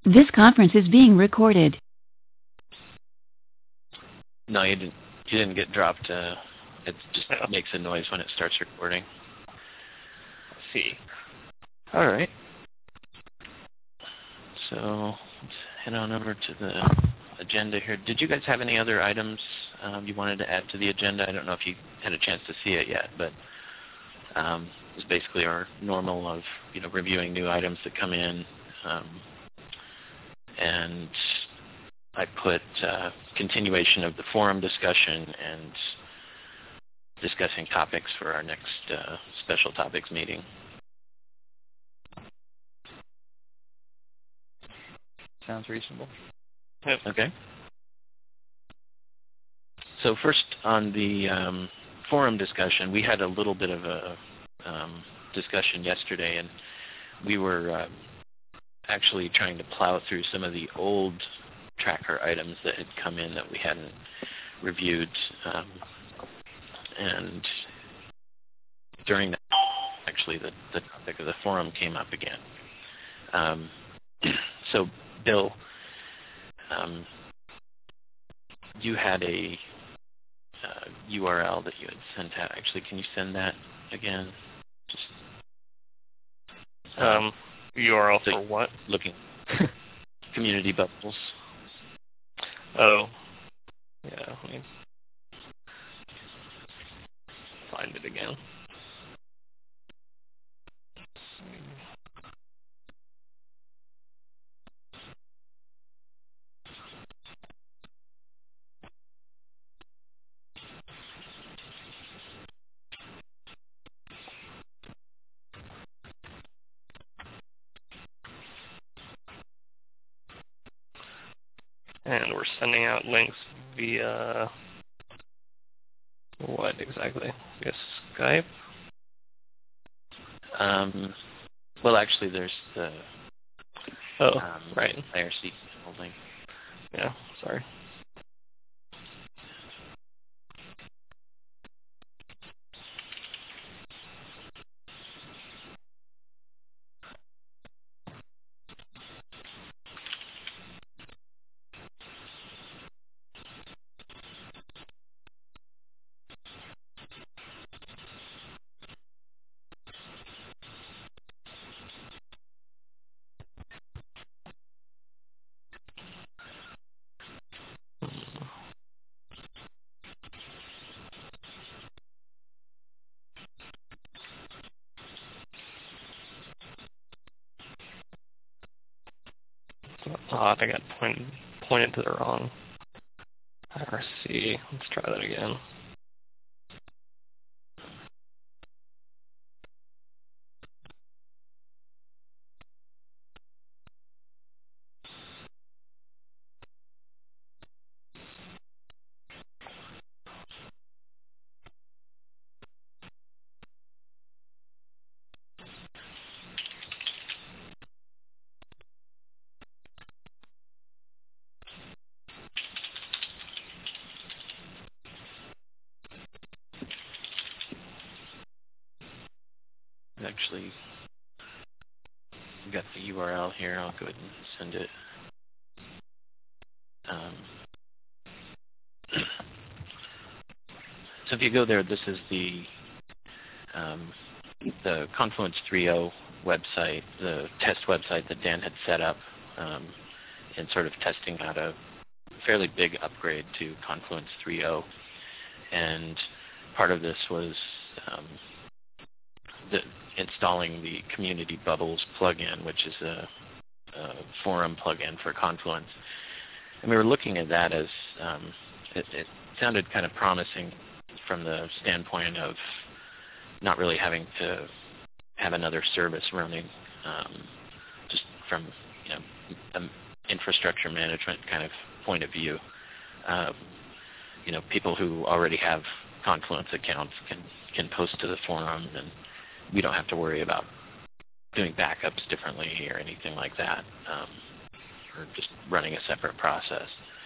This conference is being recorded. No, you didn't get dropped. It just makes a noise when it starts recording. Let's see. All right. So let's head on over to the agenda here. Did you guys have any other items you wanted to add to the agenda? I don't know if you had a chance to see it yet, but it's basically our normal of reviewing new items that come in, and I put continuation of the forum discussion and discussing topics for our next special topics meeting. Sounds reasonable. Yep. Okay. So first on the forum discussion, we had a little bit of a discussion yesterday, and we were actually trying to plow through some of the old tracker items that had come in that we hadn't reviewed, and during that, actually, the topic of the forum came up again. So, Bill, you had a URL that you had sent out. Actually, can you send that again? Just URL for what? Looking community bubbles. Oh, yeah. Let me find it again. And we're sending out links via what exactly? Via Skype? Well, actually, there's the right. IRC link. Yeah, sorry. Odd, I got pointed to the wrong IRC. Let's try that again. Actually, got the URL here. I'll go ahead and send it. So if you go there, this is the Confluence 3.0 website, the test website that Dan had set up in sort of testing out a fairly big upgrade to Confluence 3.0. And part of this was installing the Community Bubbles plugin, which is a forum plugin for Confluence. And we were looking at that as it sounded kind of promising from the standpoint of not really having to have another service running, just from an infrastructure management kind of point of view. People who already have Confluence accounts can post to the forum, and we don't have to worry about doing backups differently or anything like that, or just running a separate process.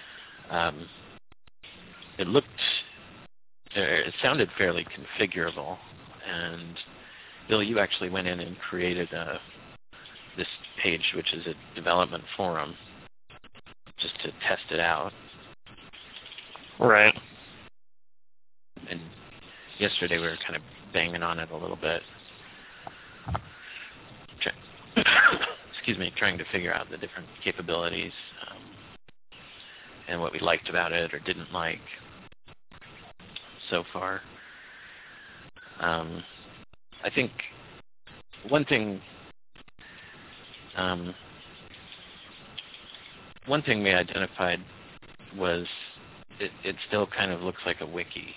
It sounded fairly configurable, and Bill, you actually went in and created this page, which is a development forum, just to test it out. Right. And yesterday we were kind of banging on it a little bit. Excuse me, trying to figure out the different capabilities and what we liked about it or didn't like so far. I think one thing we identified was it still kind of looks like a wiki.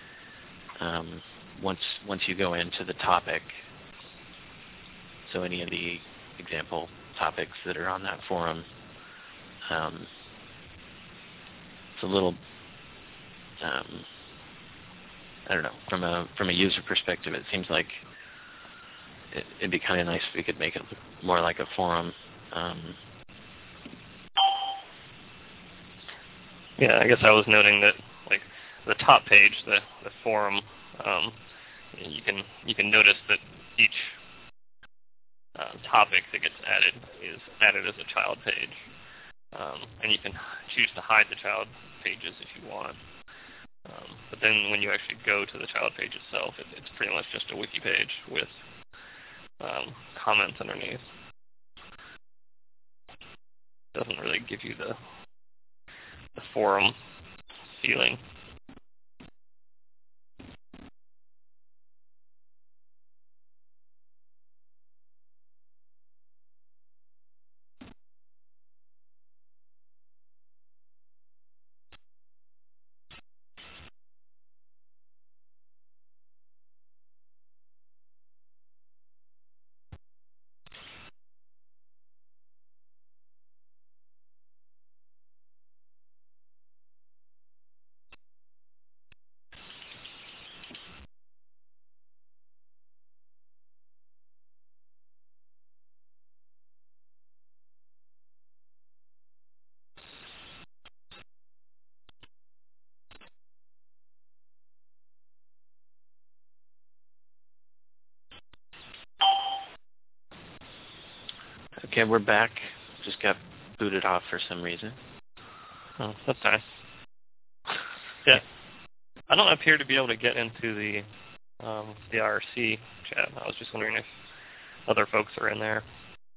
Once you go into the topic, so any of the example topics that are on that forum, it's a little, I don't know, from a user perspective, it seems like it'd be kind of nice if we could make it look more like a forum. Yeah, I guess I was noting that, like, the top page, the forum, you can notice that each topic that gets added is added as a child page, and you can choose to hide the child pages if you want. But then when you actually go to the child page itself, it's pretty much just a wiki page with comments underneath. It doesn't really give you the forum feeling. Okay, we're back. Just got booted off for some reason. Oh, that's nice. Yeah. I don't appear to be able to get into the IRC chat. I was just wondering if other folks are in there.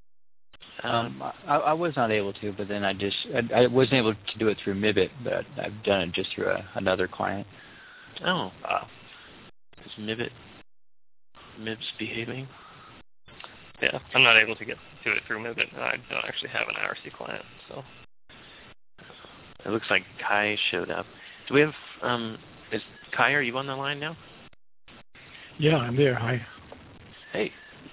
I was not able to, but then I wasn't able to do it through Mibit, but I've done it just through another client. Oh. Is Mib's behaving? Yeah, I'm not able to get to it through Mibit. I don't actually have an IRC client, so. It looks like Kai showed up. Do we have, Kai, are you on the line now? Yeah, I'm there. Hi. Hey.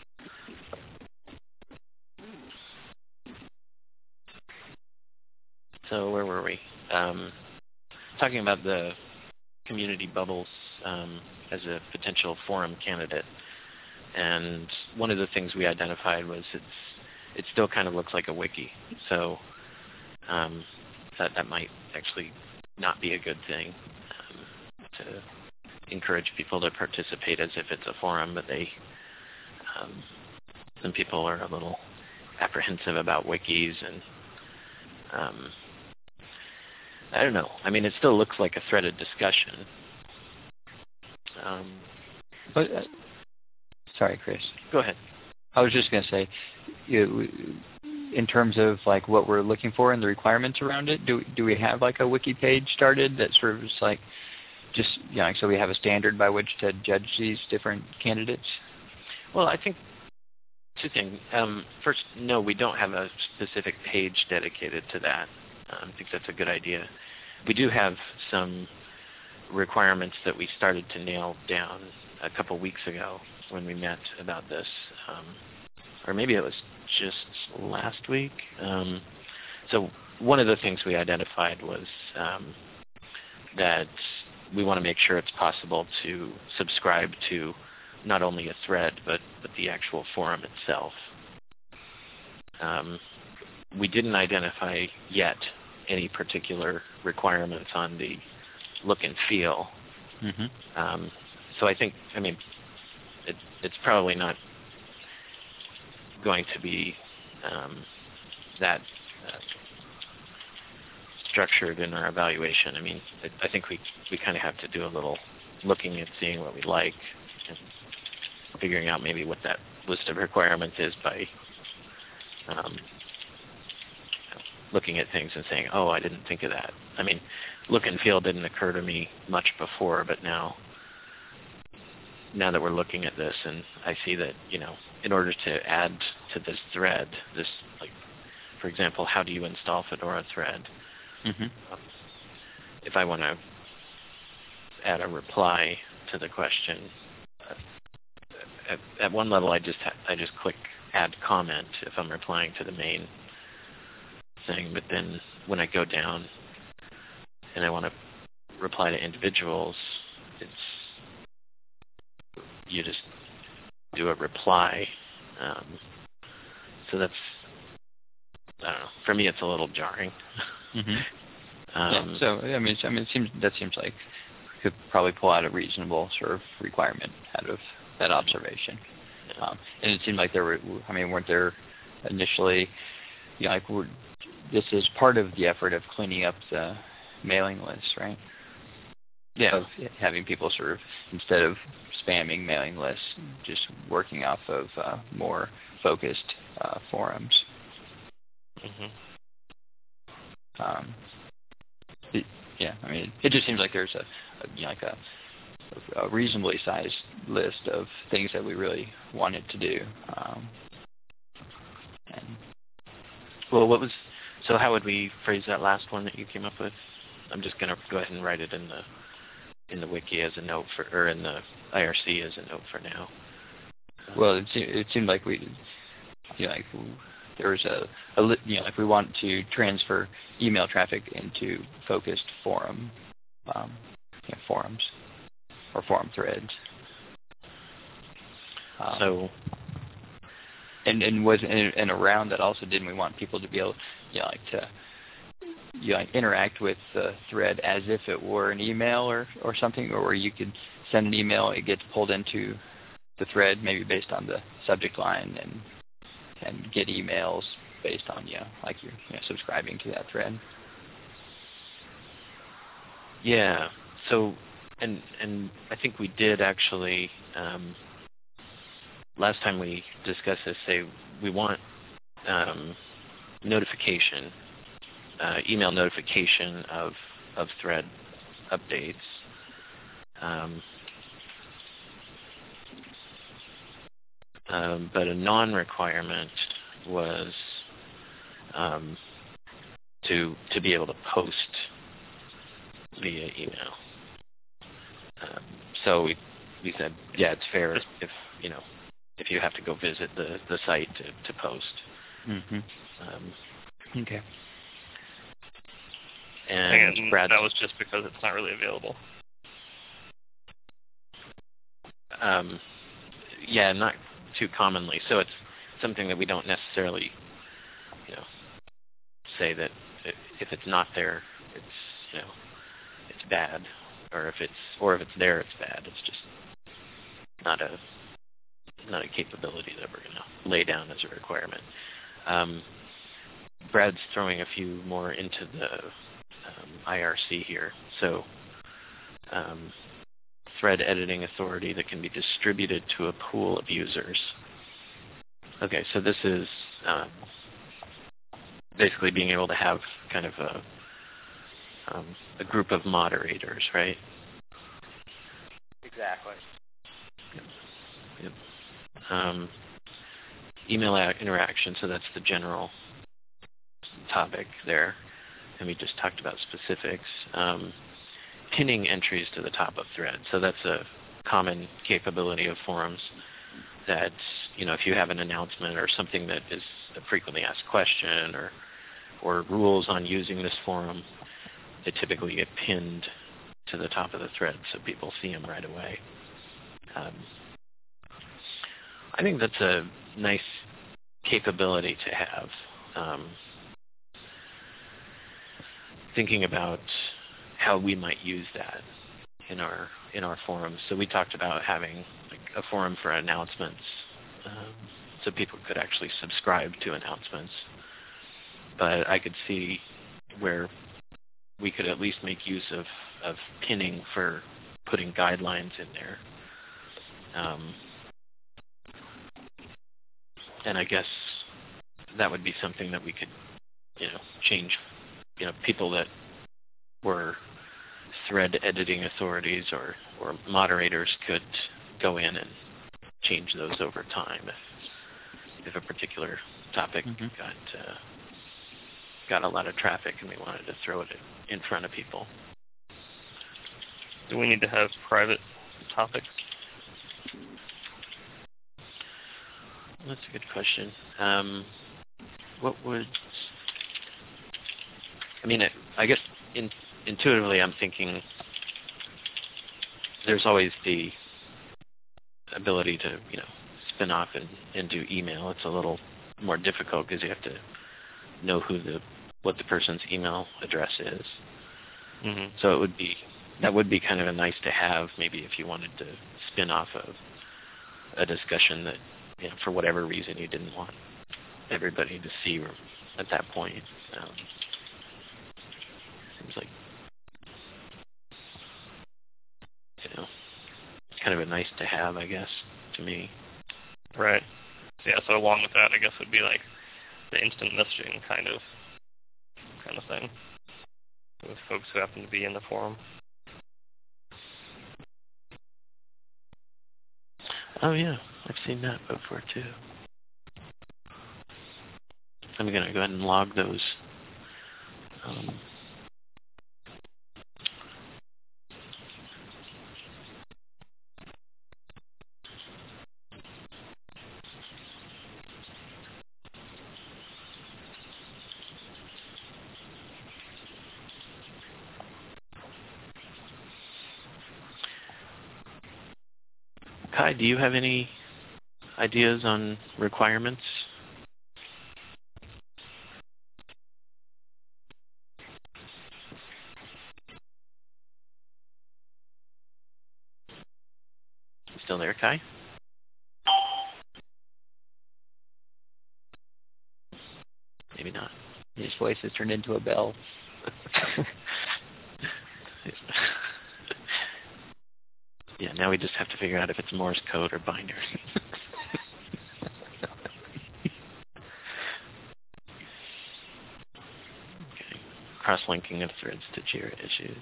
So where were we? Talking about the community bubbles as a potential forum candidate. And one of the things we identified was it still kind of looks like a wiki. So that might actually not be a good thing to encourage people to participate as if it's a forum, but some people are a little apprehensive about wikis and I don't know. I mean, it still looks like a threaded discussion. But sorry, Chris. Go ahead. I was just going to say, in terms of like what we're looking for and the requirements around it, do we have like a wiki page started that sort of is like just, you know, so we have a standard by which to judge these different candidates? Well, I think two things. First, no, we don't have a specific page dedicated to that. I think that's a good idea. We do have some requirements that we started to nail down a couple weeks ago when we met about this, or maybe it was just last week. So one of the things we identified was that we want to make sure it's possible to subscribe to not only a thread, but the actual forum itself. We didn't identify yet any particular requirements on the look and feel. Mm-hmm. So I think, I mean, it's probably not going to be that structured in our evaluation. I mean, I think we kind of have to do a little looking at seeing what we like and figuring out maybe what that list of requirements is by looking at things and saying, oh, I didn't think of that. I mean, look and feel didn't occur to me much before, but now that we're looking at this and I see that, in order to add to this thread, this, like, for example, how do you install Fedora Thread? Mm-hmm. If I want to add a reply to the question, at one level I just click add comment if I'm replying to the main thing, but then when I go down and I want to reply to individuals, you just do a reply. So that's, I don't know, for me it's a little jarring. Mm-hmm. So it seems like we could probably pull out a reasonable sort of requirement out of that observation. And it seemed like weren't there initially, this is part of the effort of cleaning up the mailing list, right? Yeah. Of having people sort of, instead of spamming mailing lists, just working off of more focused forums. Mm-hmm. It just seems like there's a reasonably sized list of things that we really wanted to do. So how would we phrase that last one that you came up with? I'm just going to go ahead and write it in the wiki as a note or in the IRC as a note for now. Well, it seemed like there was if we want to transfer email traffic into focused forums or forum threads. And around that also, didn't we want people to be able, to interact with the thread as if it were an email or something, or where you could send an email, it gets pulled into the thread, maybe based on the subject line, and get emails based on you're subscribing to that thread. Yeah. So, and I think we did actually. Last time we discussed this, say we want notification, email notification of thread updates. But a non-requirement was to be able to post via email. So we said, yeah, it's fair if you have to go visit the site to post. Mm-hmm. Okay. And Brad, that was just because it's not really available. Yeah, not too commonly. So it's something that we don't necessarily, say that if it's not there, it's bad, or if it's there, it's bad. It's just not a capability that we're going to lay down as a requirement. Brad's throwing a few more into the IRC here. So thread editing authority that can be distributed to a pool of users. Okay, so this is basically being able to have kind of a group of moderators, right? Exactly. Yep. Email interaction, so that's the general topic there. And we just talked about specifics. Pinning entries to the top of thread. So that's a common capability of forums that, if you have an announcement or something that is a frequently asked question or rules on using this forum, they typically get pinned to the top of the thread so people see them right away. I think that's a nice capability to have. Thinking about how we might use that in our forums. So we talked about having a forum for announcements. so people could actually subscribe to announcements. But I could see where we could at least make use of pinning for putting guidelines in there. And I guess that would be something that we could, change. People that were thread editing authorities or moderators could go in and change those over time if a particular topic got a lot of traffic and we wanted to throw it in front of people. Do we need to have private topics? That's a good question. I guess intuitively I'm thinking there's always the ability to, spin off and do email. It's a little more difficult because you have to know what the person's email address is. Mm-hmm. So that would be kind of a nice to have, maybe if you wanted to spin off of a discussion that, for whatever reason you didn't want everybody to see at that point. Seems like, it's kind of a nice to have, I guess, to me. Right. Yeah, so along with that, I guess would be like the instant messaging kind of thing with folks who happen to be in the forum. Oh yeah, I've seen that before too. I'm going to go ahead and log those. Kai, do you have any ideas on requirements? Still there, Kai? Maybe not. His voice has turned into a bell. Yeah, now we just have to figure out if it's Morse code or binary. Okay. Cross-linking of threads to Jira issues.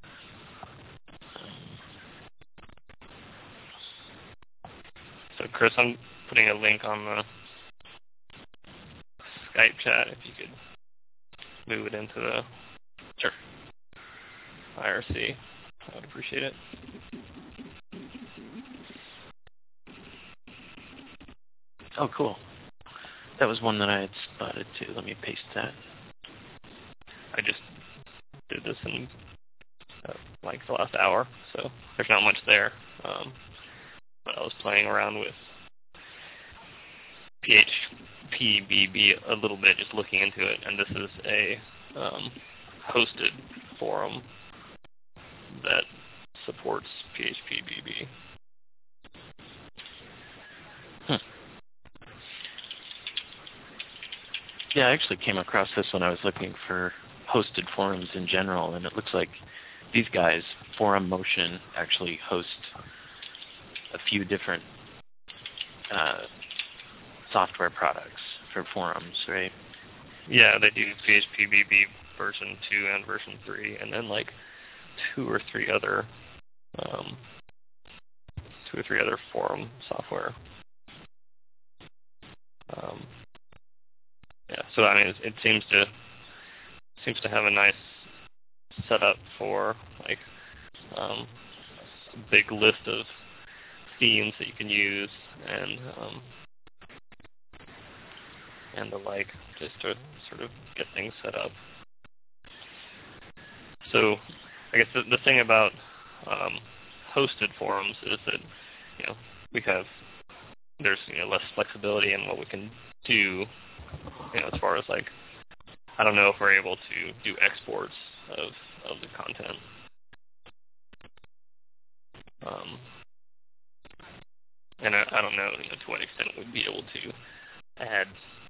So Chris, I'm putting a link on the Skype chat if you could move it into the IRC. I would appreciate it. Oh, cool. That was one that I had spotted too. Let me paste that. I just did this in like the last hour, so there's not much there. But I was playing around with PHPBB a little bit, just looking into it, and this is a hosted forum that supports PHPBB. Yeah, I actually came across this when I was looking for hosted forums in general, and it looks like these guys, Forum Motion, actually host a few different software products for forums, right? Yeah, they do PHPBB version 2 and version 3, and then like two or three other forum software. Yeah, so I mean, it seems to have a nice setup for like a big list of themes that you can use and the like, just to sort of get things set up. So I guess the thing about hosted forums is that there's less flexibility in what we can do. As far as like, I don't know if we're able to do exports of the content. And I don't know, to what extent we'd be able to add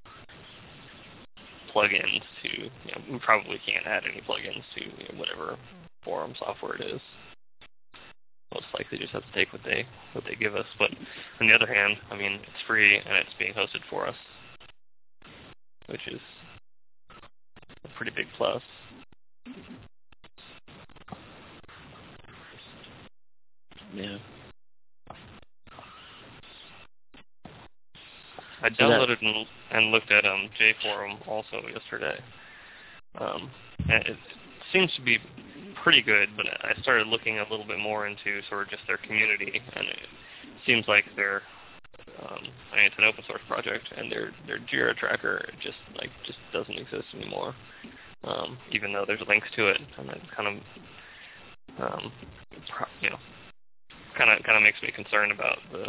plugins to, we probably can't add any plugins to whatever forum software it is. Most likely just have to take what they give us. But on the other hand, it's free and it's being hosted for us, which is a pretty big plus. Yeah. I downloaded and looked at JForum also yesterday. And it seems to be pretty good, but I started looking a little bit more into sort of just their community, and it seems like they're, it's an open source project, and their Jira tracker just doesn't exist anymore, even though there's links to it, and it kind of makes me concerned about the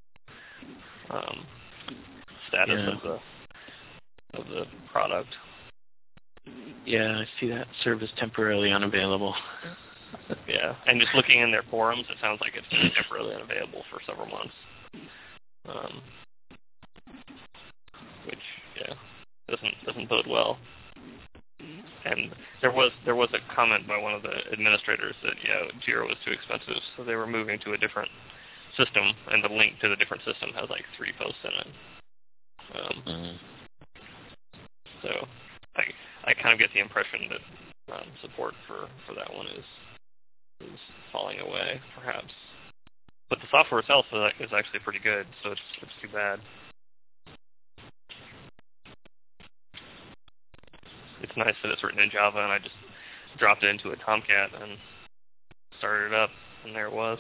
status of the product. Yeah, I see that. Service temporarily unavailable. Yeah, and just looking in their forums, it sounds like it's been temporarily unavailable for several months. Which doesn't bode well. And there was a comment by one of the administrators that Jira was too expensive, so they were moving to a different system, and the link to the different system has like 3 posts in it. So I kind of get the impression that support for that one is falling away, perhaps. But the software itself is actually pretty good, so it's too bad. It's nice that it's written in Java, and I just dropped it into a Tomcat and started it up, and there it was.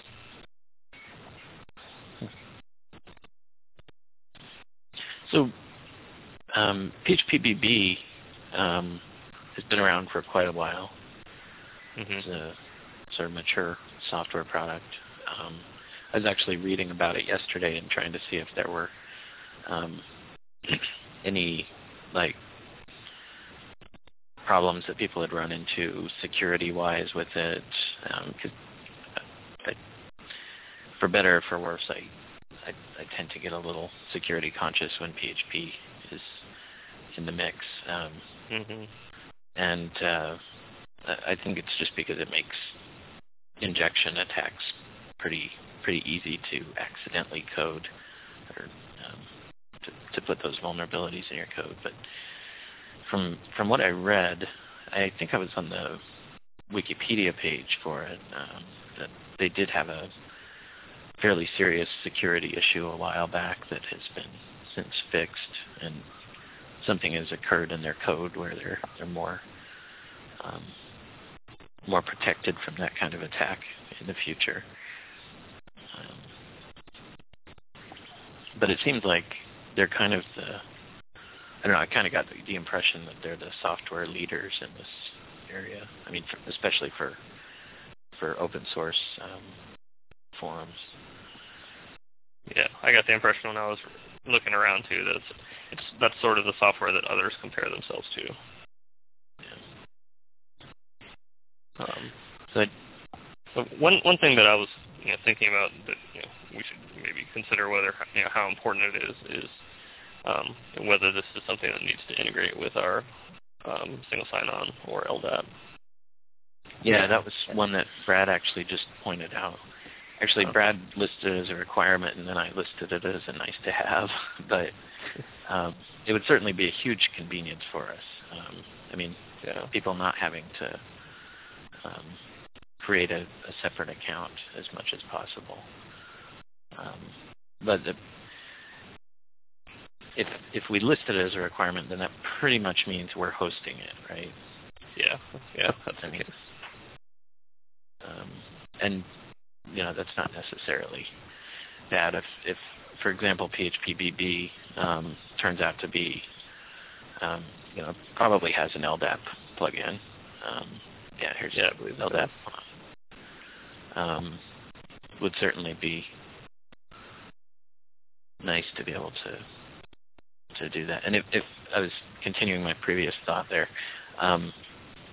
So PHPBB has been around for quite a while. Mm-hmm. It's a sort of mature software product. I was actually reading about it yesterday and trying to see if there were any problems that people had run into security-wise with it. 'Cause for better or for worse, I tend to get a little security conscious when PHP is in the mix. Mm-hmm. And I think it's just because it makes injection attacks pretty easy to accidentally code or to put those vulnerabilities in your code. But from what I read, I think I was on the Wikipedia page for it, that they did have a fairly serious security issue a while back that has been since fixed, and something has occurred in their code where they're more protected from that kind of attack in the future. But it seems like they're kind of I kind of got the impression that they're the software leaders in this area. Especially for open source forums. Yeah, I got the impression when I was looking around too that that's sort of the software that others compare themselves to. So one thing that I was thinking about that we should maybe consider whether how important it is whether this is something that needs to integrate with our single sign-on or LDAP. Yeah, that was one that Brad actually just pointed out. Actually, Brad listed it as a requirement, and then I listed it as a nice-to-have. But it would certainly be a huge convenience for us. People not having to create a separate account as much as possible. But if we list it as a requirement, then that pretty much means we're hosting it, right? Yeah, that's the case. And that's not necessarily bad. If for example, PHPBB turns out to be, probably has an LDAP plugin. I believe LDAP. Would certainly be nice to be able to do that. And if I was continuing my previous thought there,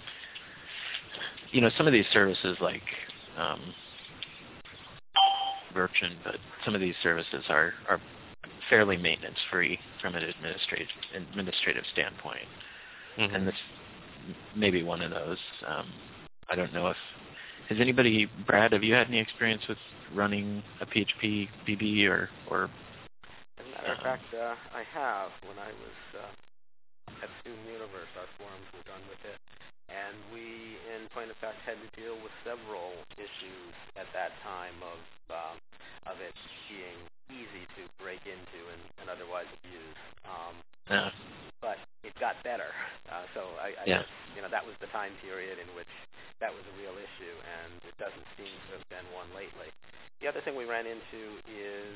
some of these services like Virchin, but some of these services are fairly maintenance-free from an administrative standpoint. Mm-hmm. And this may be one of those. I don't know if... Has anybody, Brad, have you had any experience with running a PHP BB or As a matter of fact, I have. When I was at Student Universe, our forums were done with it. And we, in point of fact, had to deal with several issues at that time of it being easy to break into and otherwise abuse. But it got better. So I guess, that was the time period in which that was a real issue, and it doesn't seem to have been one lately. The other thing we ran into is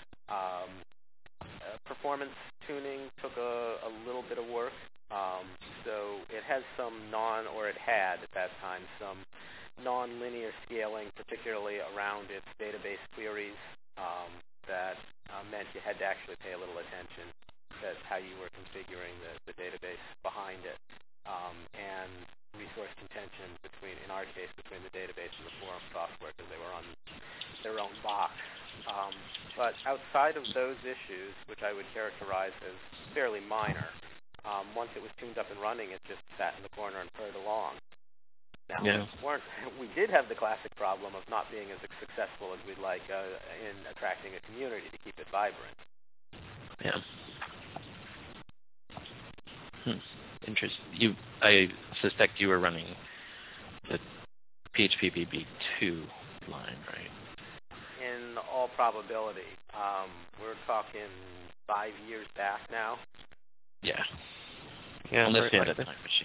performance tuning took a little bit of work. So it has it had at that time some non-linear scaling, particularly around its database queries, that meant you had to actually pay a little attention to how you were configuring the database behind it, and resource contention in our case, between the database and the forum software, because they were on their own box. But outside of those issues, which I would characterize as fairly minor, once it was tuned up and running, it just sat in the corner and purred along. Now, we did have the classic problem of not being as successful as we'd like in attracting a community to keep it vibrant. Yeah. Interesting. I suspect you were running the PHP BB2 line, right? In all probability. We're talking 5 years back now. Yeah. Yeah, unless you had a time machine.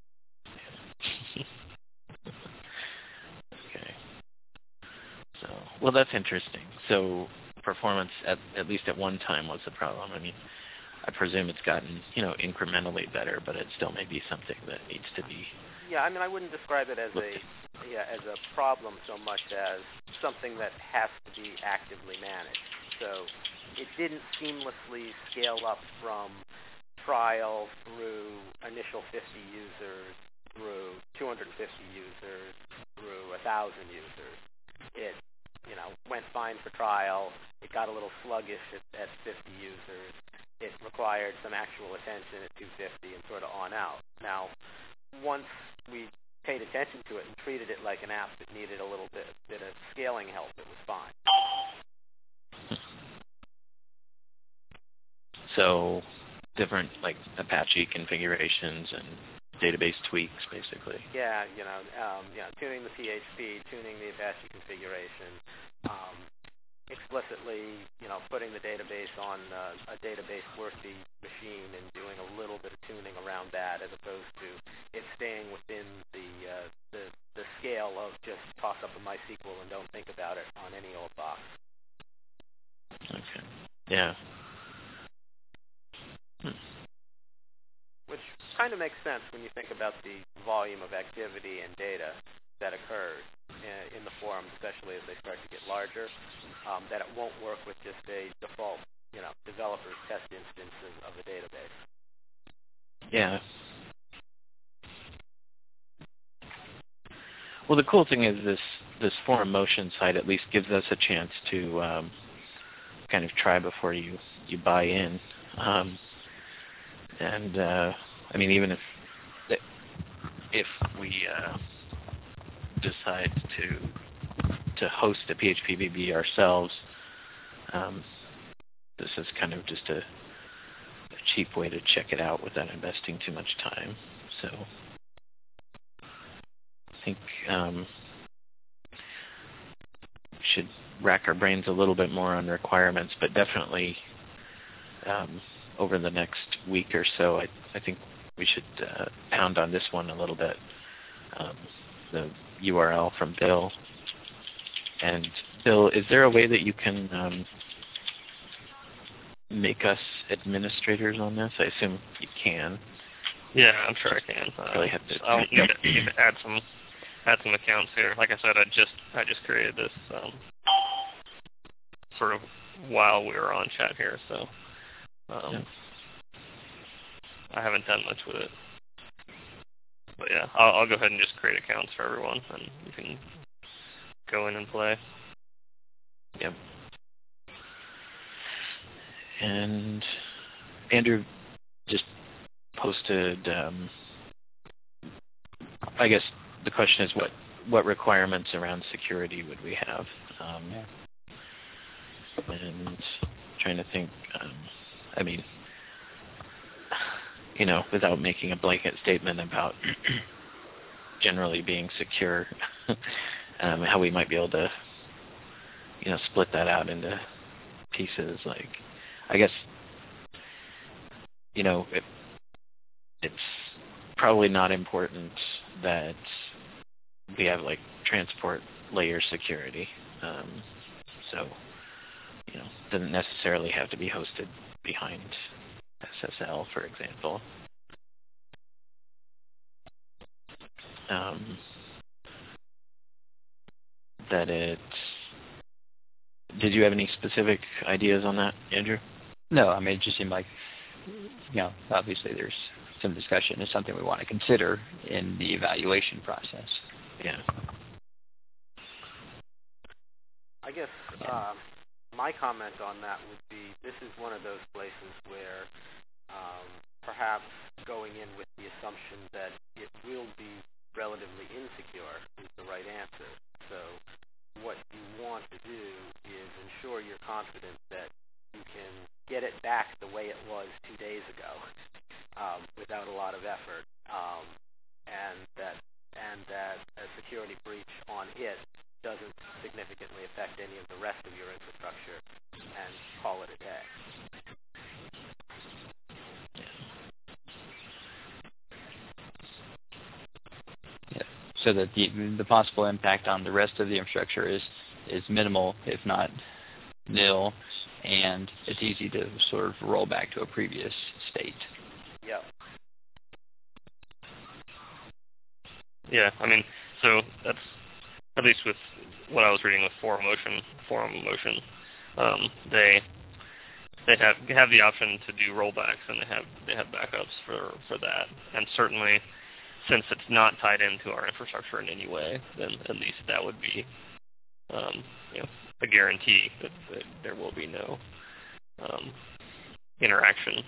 Okay. So, well, that's interesting. So, performance at least at one time was the problem. I mean, I presume it's gotten, incrementally better, but it still may be something that needs to be. Yeah, I mean, I wouldn't describe it as a problem so much as something that has to be actively managed. So it didn't seamlessly scale up from trial through initial 50 users through 250 users through 1,000 users. It, went fine for trial. It got a little sluggish at 50 users. It required some actual attention at 250 and sort of on out. Now, once we paid attention to it and treated it like an app that needed a little bit of scaling help, it was fine. So, different Apache configurations and database tweaks, basically. Yeah, tuning the PHP, tuning the Apache configuration, explicitly, putting the database on a database-worthy machine and doing a little bit of tuning around that, as opposed to it staying within the scale of just toss up a MySQL and don't think about it on any old box. Okay. Yeah. Which kind of makes sense when you think about the volume of activity and data that occurs in the forum, especially as they start to get larger, that it won't work with just a default, developer's test instance of a database. Yeah. Well, the cool thing is this Forum Motion site at least gives us a chance to kind of try before you buy in. I mean, even if we decide to host a PHP BB ourselves, this is kind of just a cheap way to check it out without investing too much time. So I think we should rack our brains a little bit more on requirements, but definitely over the next week or so, I think we should pound on this one a little bit. The URL from Bill. And Bill, is there a way that you can make us administrators on this? I assume you can. Yeah, I'm sure I can. Really have to. I'll need to add some accounts here. Like I said, I just created this sort of while we were on chat here, so I haven't done much with it. But yeah, I'll go ahead and just create accounts for everyone, and you can go in and play. Yep. And Andrew just posted, I guess the question is what requirements around security would we have? And trying to think, I mean, without making a blanket statement about generally being secure, how we might be able to, split that out into pieces. Like, I guess, it's probably not important that we have like transport layer security. So, doesn't necessarily have to be hosted behind SSL, for example. Did you have any specific ideas on that, Andrew? No, I mean, it just seemed like, obviously there's some discussion. It's something we want to consider in the evaluation process. Yeah. I guess my comment on that would be, this is one of those places where perhaps going in with the assumption that it will be relatively insecure is the right answer. So what you want to do is ensure you're confident that you can get it back the way it was 2 days ago without a lot of effort, and that a security breach on it doesn't significantly affect any of the rest of your infrastructure, and call it a day. Yeah. So that the possible impact on the rest of the infrastructure is minimal, if not nil, and it's easy to sort of roll back to a previous state. Yeah. Yeah, I mean, so that's, at least with what I was reading with Forum Motion, they have the option to do rollbacks, and they have backups for that. And certainly, since it's not tied into our infrastructure in any way, then at least that would be a guarantee that there will be no interaction.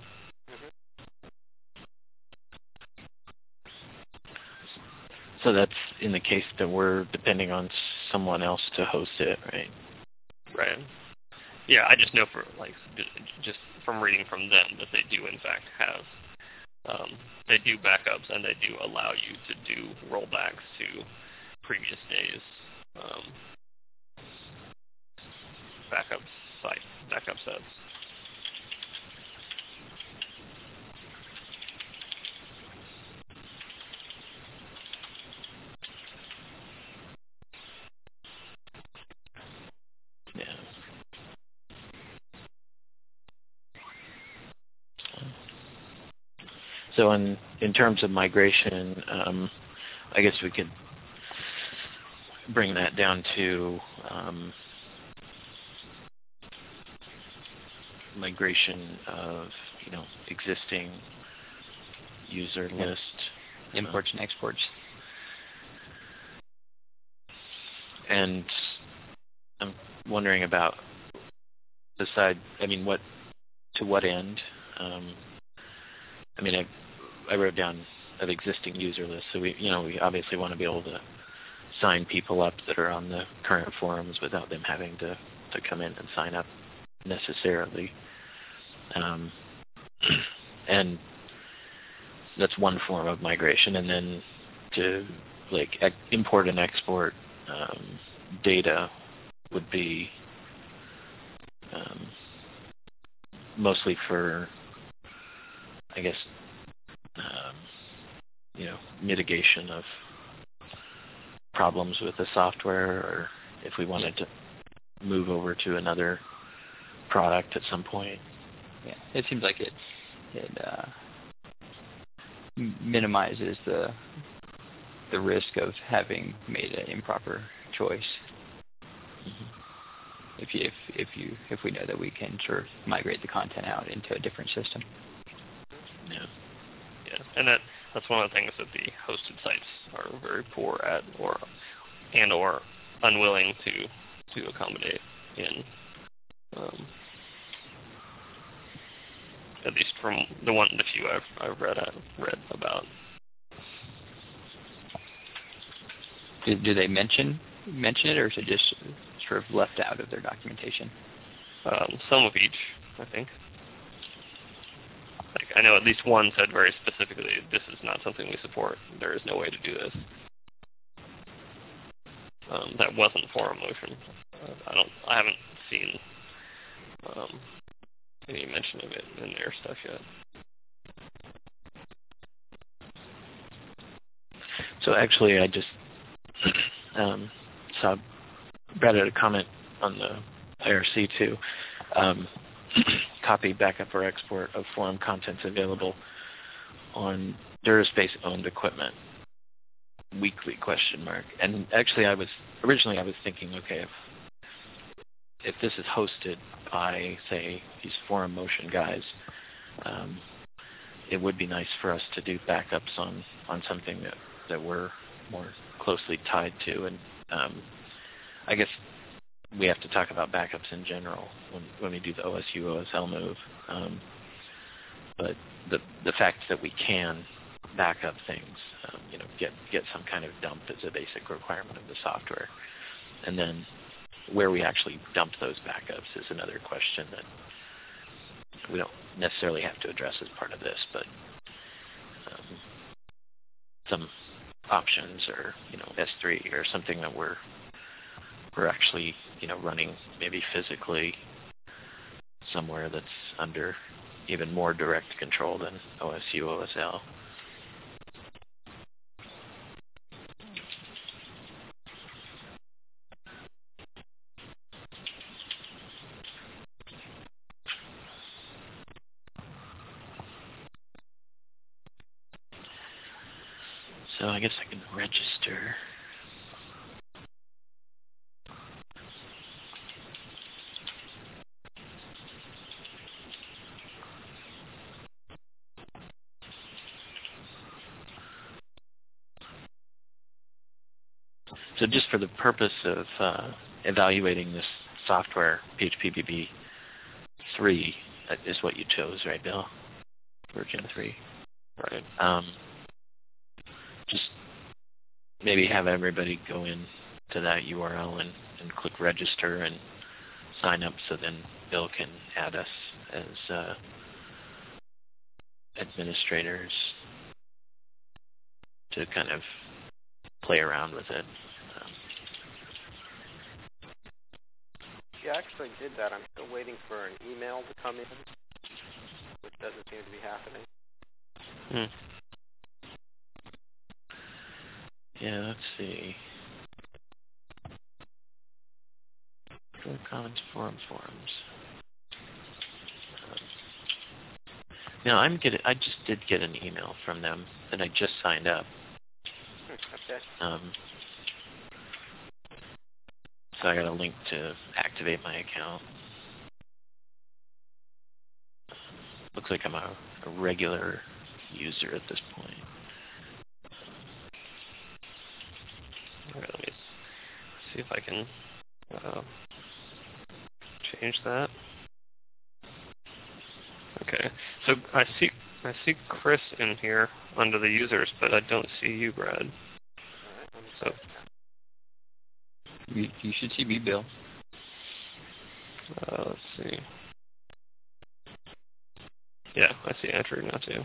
So that's in the case that we're depending on someone else to host it, right? Right. Yeah, I just know just from reading from them that they do in fact have, they do backups, and they do allow you to do rollbacks to previous days backup sets. Yeah. So in terms of migration, I guess we could bring that down to migration of existing user list, imports and exports. And I'm wondering about to what end? I wrote down of existing user lists, so we obviously want to be able to sign people up that are on the current forums without them having to come in and sign up necessarily. And that's one form of migration. And then to import and export data would be mostly for, I guess, mitigation of problems with the software, or if we wanted to move over to another product at some point. Yeah, it seems like it minimizes the risk of having made an improper choice. Mm-hmm. If we know that we can sort of migrate the content out into a different system. Yeah, and that's one of the things that the hosted sites are very poor at, or unwilling to accommodate. in. At least from the few I've read about. Do they mention it, or is it just sort of left out of their documentation? Some of each, I think. Like, I know at least one said very specifically, "This is not something we support. There is no way to do this." That wasn't forum motion. I haven't seen any mention of it in their stuff yet. So actually, I just saw Brad had a comment on the IRC too. Copy, backup, or export of forum contents available on DuraSpace-owned equipment. Weekly ? And actually, I was thinking, okay, if this is hosted by, say, these forum motion guys, it would be nice for us to do backups on something that we're more closely tied to. And I guess we have to talk about backups in general when we do the OSU-OSL move. But the fact that we can back up things, get some kind of dump as a basic requirement of the software. And then where we actually dump those backups is another question that we don't necessarily have to address as part of this, but some options, or S3 or something that we're actually running maybe physically somewhere that's under even more direct control than OSU OSL. So I guess I can register. So just for the purpose of evaluating this software, PHPBB 3 is what you chose, right, Bill? Version 3. Right. Just maybe have everybody go in to that URL and click register and sign up, so then Bill can add us as administrators to kind of play around with it. Yeah, I actually did that. I'm still waiting for an email to come in, which doesn't seem to be happening. Yeah, let's see. Comments, forums. No, I just did get an email from them that I just signed up. Okay. So I got a link to activate my account. Looks like I'm a regular user at this point. All right, let me see if I can change that. Okay, so I see Chris in here under the users, but I don't see you, Brad. All right, let me So You should see me, Bill. let's see. Yeah, I see Andrew now too.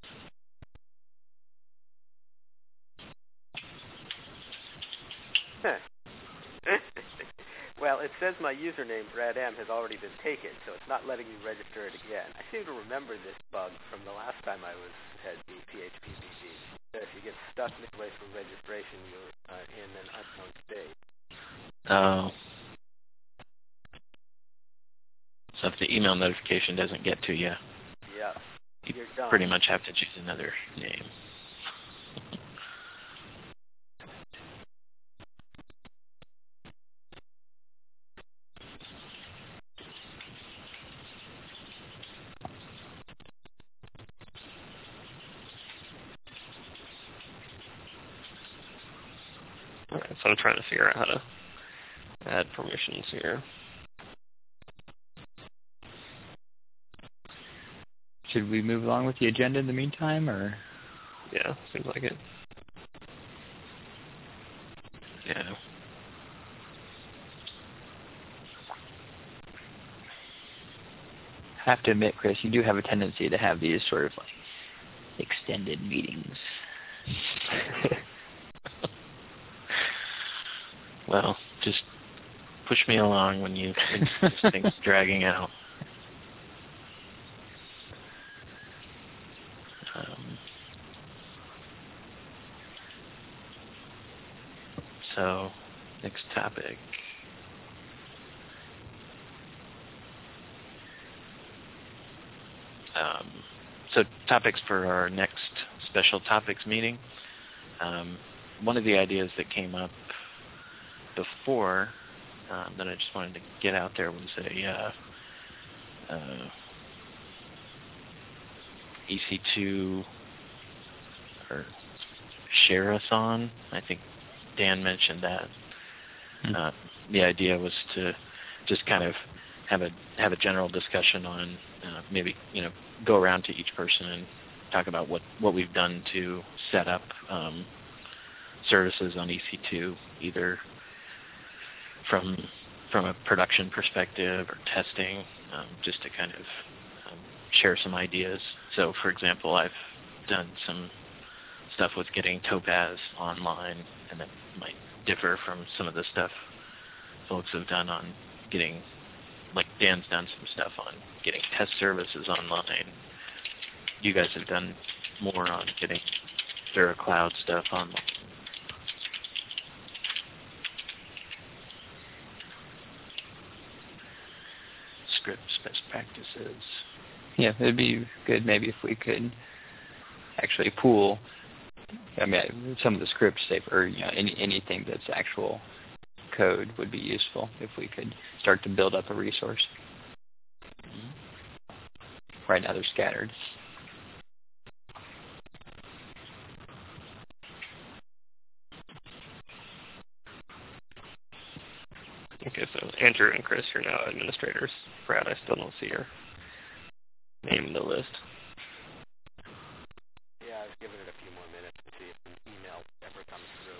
Well, it says my username, Brad M, has already been taken, so it's not letting me register it again. I seem to remember this bug from the last time I had the PHPBB. So if you get stuck midway through registration, you're in an unknown state. Oh. So if the email notification doesn't get to you, Yeah, you you're done. pretty much have to choose another name. All right, so I'm trying to figure out how to add permissions here. should we move along with the agenda in the meantime, or? Yeah, seems like it. Yeah. I have to admit, Chris, you do have a tendency to have these sort of like extended meetings. Well, just push me along when this thing's dragging out. So, next topic. So topics for our next special topics meeting. One of the ideas that came up before that I just wanted to get out there was a EC2 or share-a-thon. I think Dan mentioned that. The idea was to just kind of have a general discussion on maybe go around to each person and talk about what we've done to set up services on EC2, either from a production perspective or testing, just to kind of share some ideas. So, for example, I've done some stuff with getting Topaz online, and that might differ from some of the stuff folks have done on getting, like Dan's done some stuff on getting test services online. You guys have done more on getting Vera Cloud stuff online. Scripts, best practices. Yeah, it'd be good maybe if we could actually pool. I mean, some of the scripts, or anything that's actual code would be useful if we could start to build up a resource. Right now they're scattered. Okay, so Andrew and Chris are now administrators. Brad, I still don't see your name in the list. Yeah, I've given it a few more minutes to see if an email ever comes through.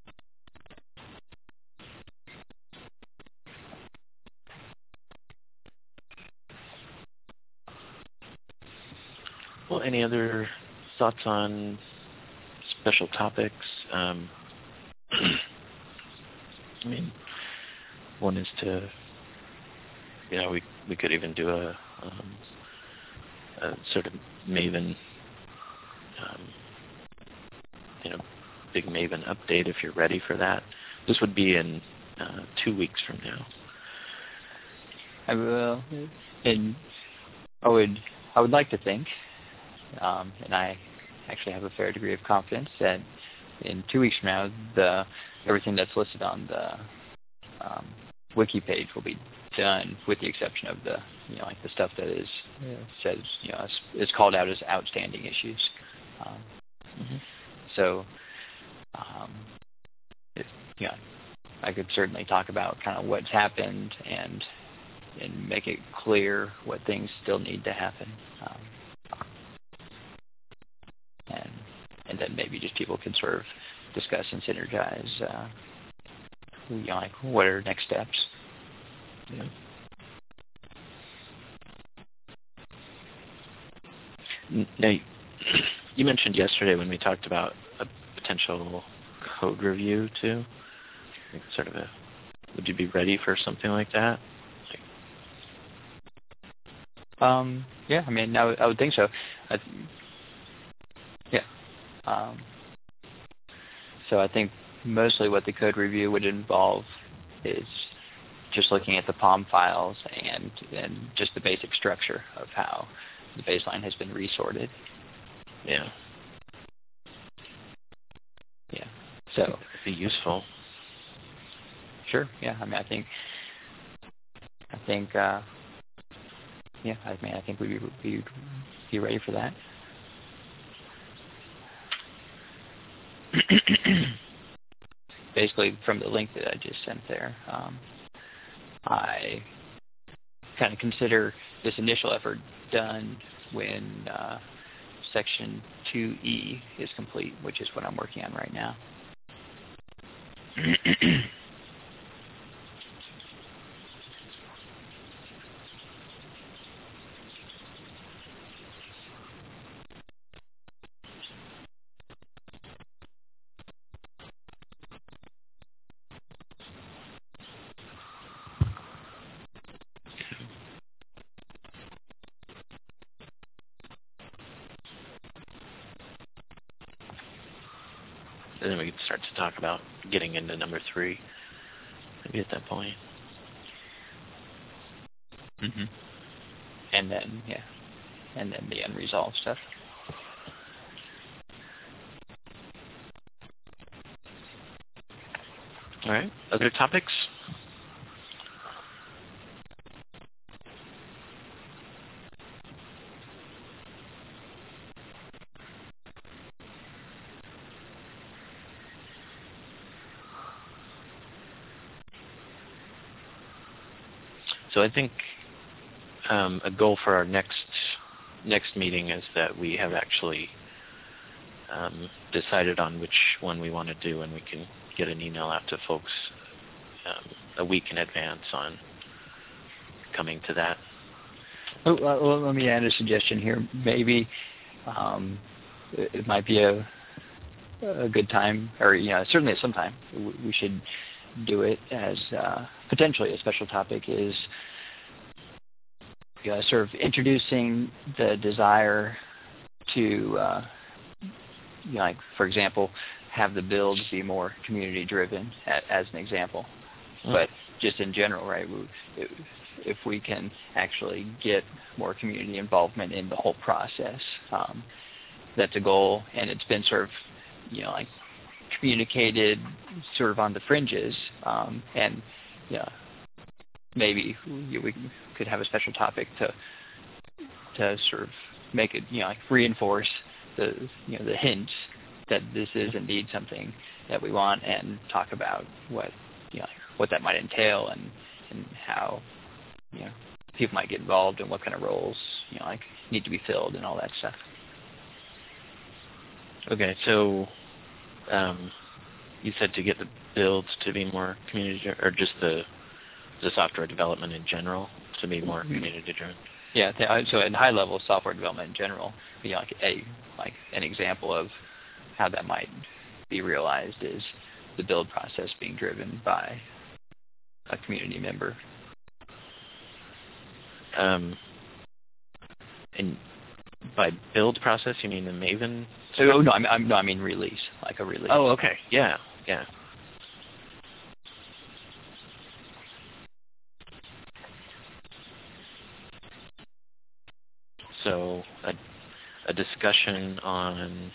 Well, any other thoughts on special topics? I mean, one is to, we could even do a sort of Maven, big Maven update if you're ready for that. This would be in 2 weeks from now. I will, and I would like to think, and I actually have a fair degree of confidence that in 2 weeks from now, everything that's listed on the wiki page will be done, with the exception of the the stuff that says is called out as outstanding issues. So, I could certainly talk about kind of what's happened and make it clear what things still need to happen. And then maybe just people can sort of discuss and synergize, like what are next steps. Yeah. Now, you mentioned yesterday when we talked about a potential code review too. Like sort of would you be ready for something like that? Yeah, I mean, I would think so. So I think mostly what the code review would involve is just looking at the POM files and just the basic structure of how the baseline has been resorted. Yeah. Yeah. So it'd be useful. Sure. Yeah. I mean, I think we'd be ready for that. Basically, from the link that I just sent there, I kind of consider this initial effort done when Section 2E is complete, which is what I'm working on right now. And then we can start to talk about getting into number 3, maybe at that point. Mm-hmm. And then, and then the unresolved stuff. All right. Other topics? So I think a goal for our next meeting is that we have actually decided on which one we want to do, and we can get an email out to folks a week in advance on coming to that. Well, let me add a suggestion here. Maybe it might be a good time, or certainly at some time we should do it as potentially a special topic is sort of introducing the desire to, like, for example, have the builds be more community-driven, as an example. Mm. But just in general, right, if we can actually get more community involvement in the whole process, that's a goal, and it's been sort of, like, communicated sort of on the fringes, and maybe we could have a special topic to sort of make it, like, reinforce the the hints that this is indeed something that we want, and talk about what what that might entail, and how people might get involved, and what kind of roles like need to be filled, and all that stuff. Okay, so you said to get the builds to be more community, or just the software development in general to be more community driven? Yeah, so at high level software development in general, like an example of how that might be realized is the build process being driven by a community member. And by build process, you mean the Maven? So no, I mean release, like a release. Oh, okay, yeah. So a discussion on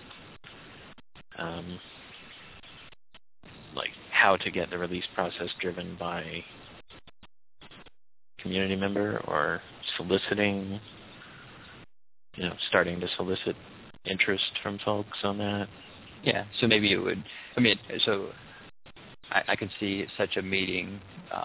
like how to get the release process driven by community member, or soliciting, starting to solicit interest from folks on that. Yeah, so maybe it would, so I could see such a meeting,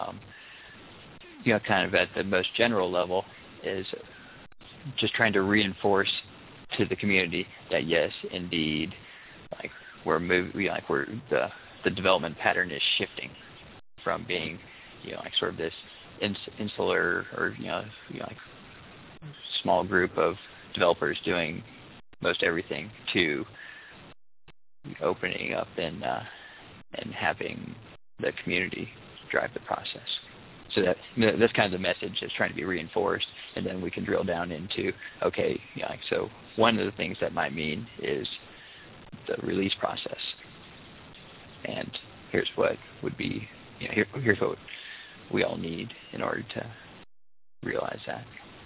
kind of at the most general level, is just trying to reinforce to the community that yes, indeed, like we're the development pattern is shifting from being, like sort of this insular or like small group of developers doing most everything to opening up and having the community drive the process. So that's kind of the message that's trying to be reinforced, and then we can drill down into, okay, so one of the things that might mean is the release process, and here's what would be, here's what we all need in order to realize that.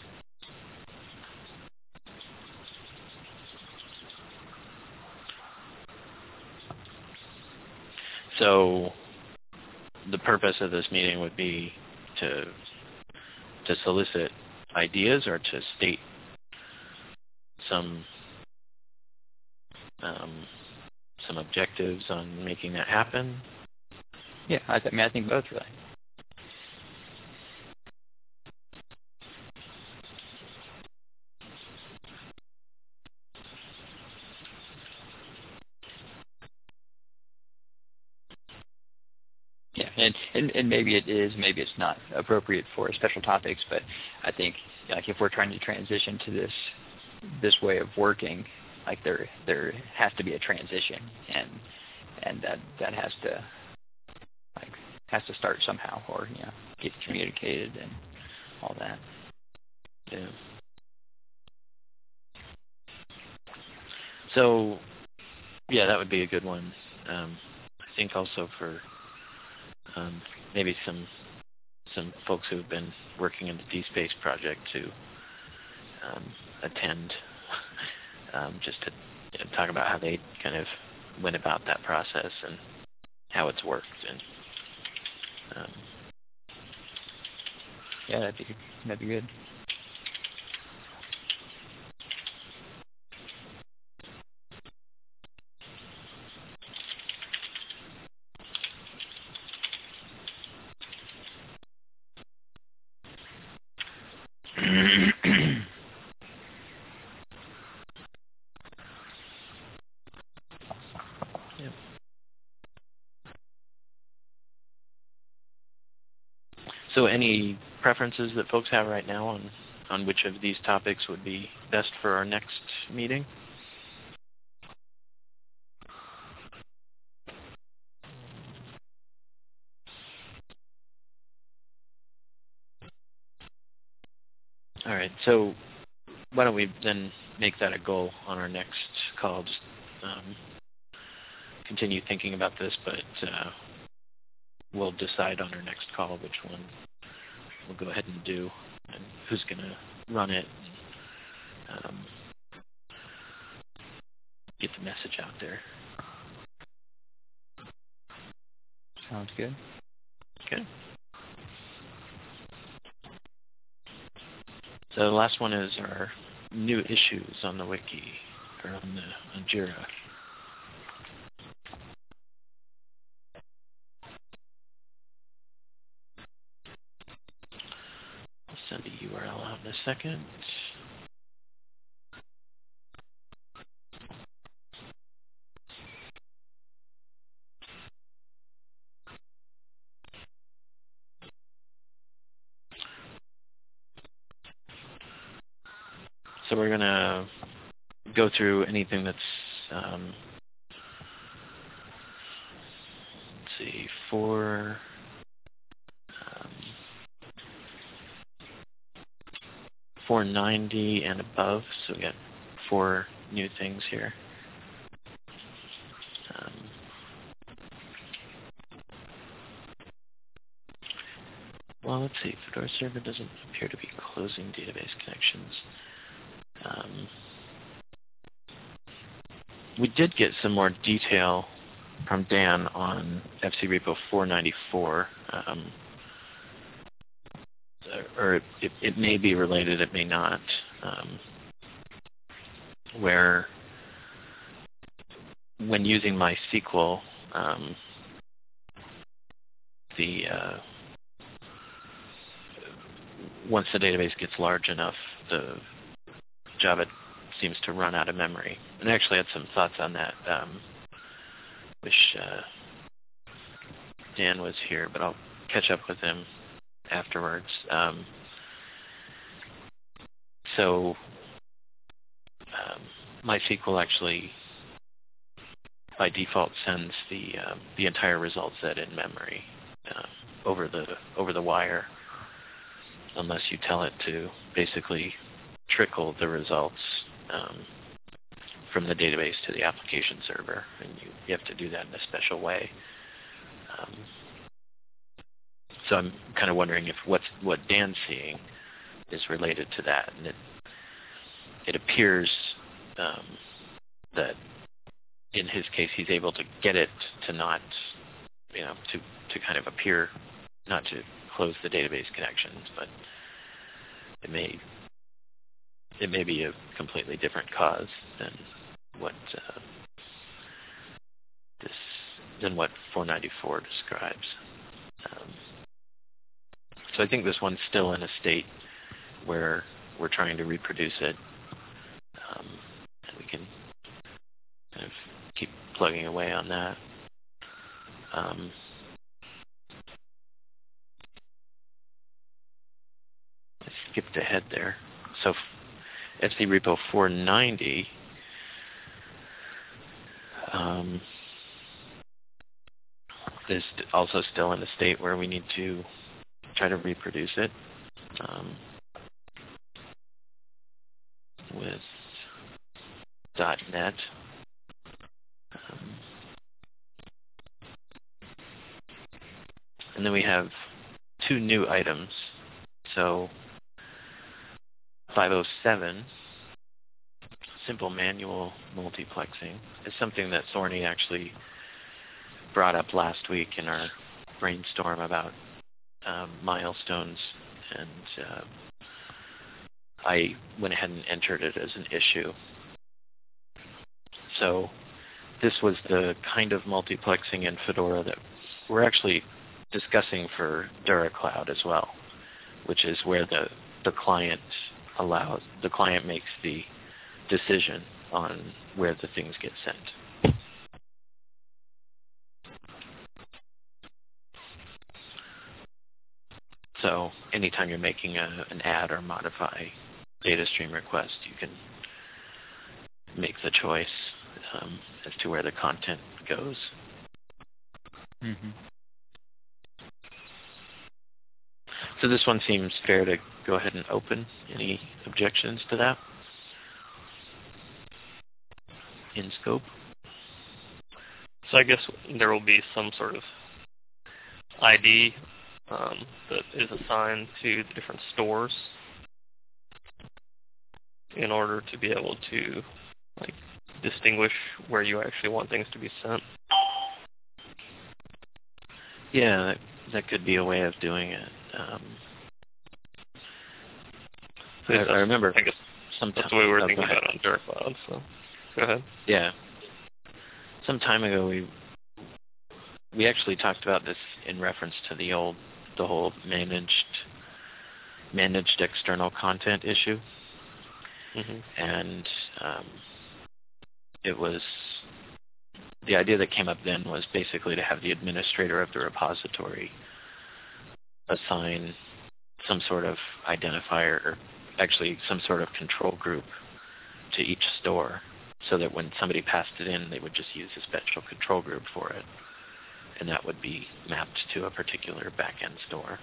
So the purpose of this meeting would be to solicit ideas, or to state some objectives on making that happen? Yeah, I think both, really. and maybe it is, maybe it's not appropriate for special topics, but I think like if we're trying to transition to this way of working, like there has to be a transition, and that has to start somehow, or get communicated and all that. Yeah. So, yeah, that would be a good one. I think also for maybe some folks who have been working in the DSpace project to attend, just to talk about how they kind of went about that process and how it's worked. And yeah, that'd be good. So any preferences that folks have right now on which of these topics would be best for our next meeting? All right, so why don't we then make that a goal on our next call? Just continue thinking about this, but we'll decide on our next call which one we'll go ahead and do and who's going to run it, get the message out there. Sounds good. Okay. So the last one is our new issues on the wiki, or on Jira. I'll send a URL out in a second. So we're going to go through anything that's, let's see, 490 and above. So we got 4 new things here. Well, let's see. Fedora Server doesn't appear to be closing database connections. We did get some more detail from Dan on FC Repo 494, or it may be related, it may not, where when using MySQL, once the database gets large enough, the Java seems to run out of memory. And I actually had some thoughts on that. Wish Dan was here, but I'll catch up with him afterwards. So MySQL actually, by default, sends the entire result set in memory over the wire, unless you tell it to basically trickle the results from the database to the application server, and you have to do that in a special way. So I'm kind of wondering if what Dan's seeing is related to that, and it appears that in his case he's able to get it to not, to kind of appear not to close the database connections, but it may be a completely different cause than what 494 describes. So I think this one's still in a state where we're trying to reproduce it, and we can kind of keep plugging away on that. skipped ahead there. So FC repo 490 is also still in a state where we need to try to reproduce it with .NET. And then we have 2 new items. So 507, simple manual multiplexing, is something that Sorny actually brought up last week in our brainstorm about milestones, and I went ahead and entered it as an issue. So this was the kind of multiplexing in Fedora that we're actually discussing for DuraCloud as well, which is where the client makes the decision on where the things get sent. So anytime you're making an add or modify data stream request, you can make the choice as to where the content goes. Mm-hmm. So this one seems fair to go ahead and open. Any objections to that? In scope? So I guess there will be some sort of ID that is assigned to the different stores in order to be able to distinguish where you actually want things to be sent. Yeah, that could be a way of doing it. I remember. I guess that's the way we were thinking about it on DuraCloud. So go ahead. Yeah. Some time ago, we actually talked about this in reference to the whole managed external content issue, and it was the idea that came up then was basically to have the administrator of the repository assign some sort of identifier, or actually some sort of control group to each store, so that when somebody passed it in, they would just use a special control group for it, and that would be mapped to a particular back-end store.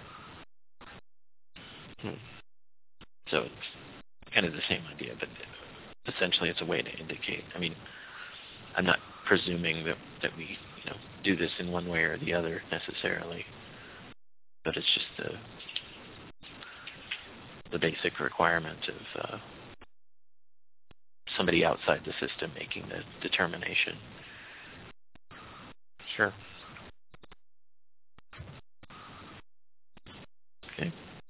So it's kind of the same idea, but essentially it's a way to indicate. I mean, I'm not presuming that we do this in one way or the other necessarily, but it's just the basic requirement of somebody outside the system making the determination. Sure. Okay.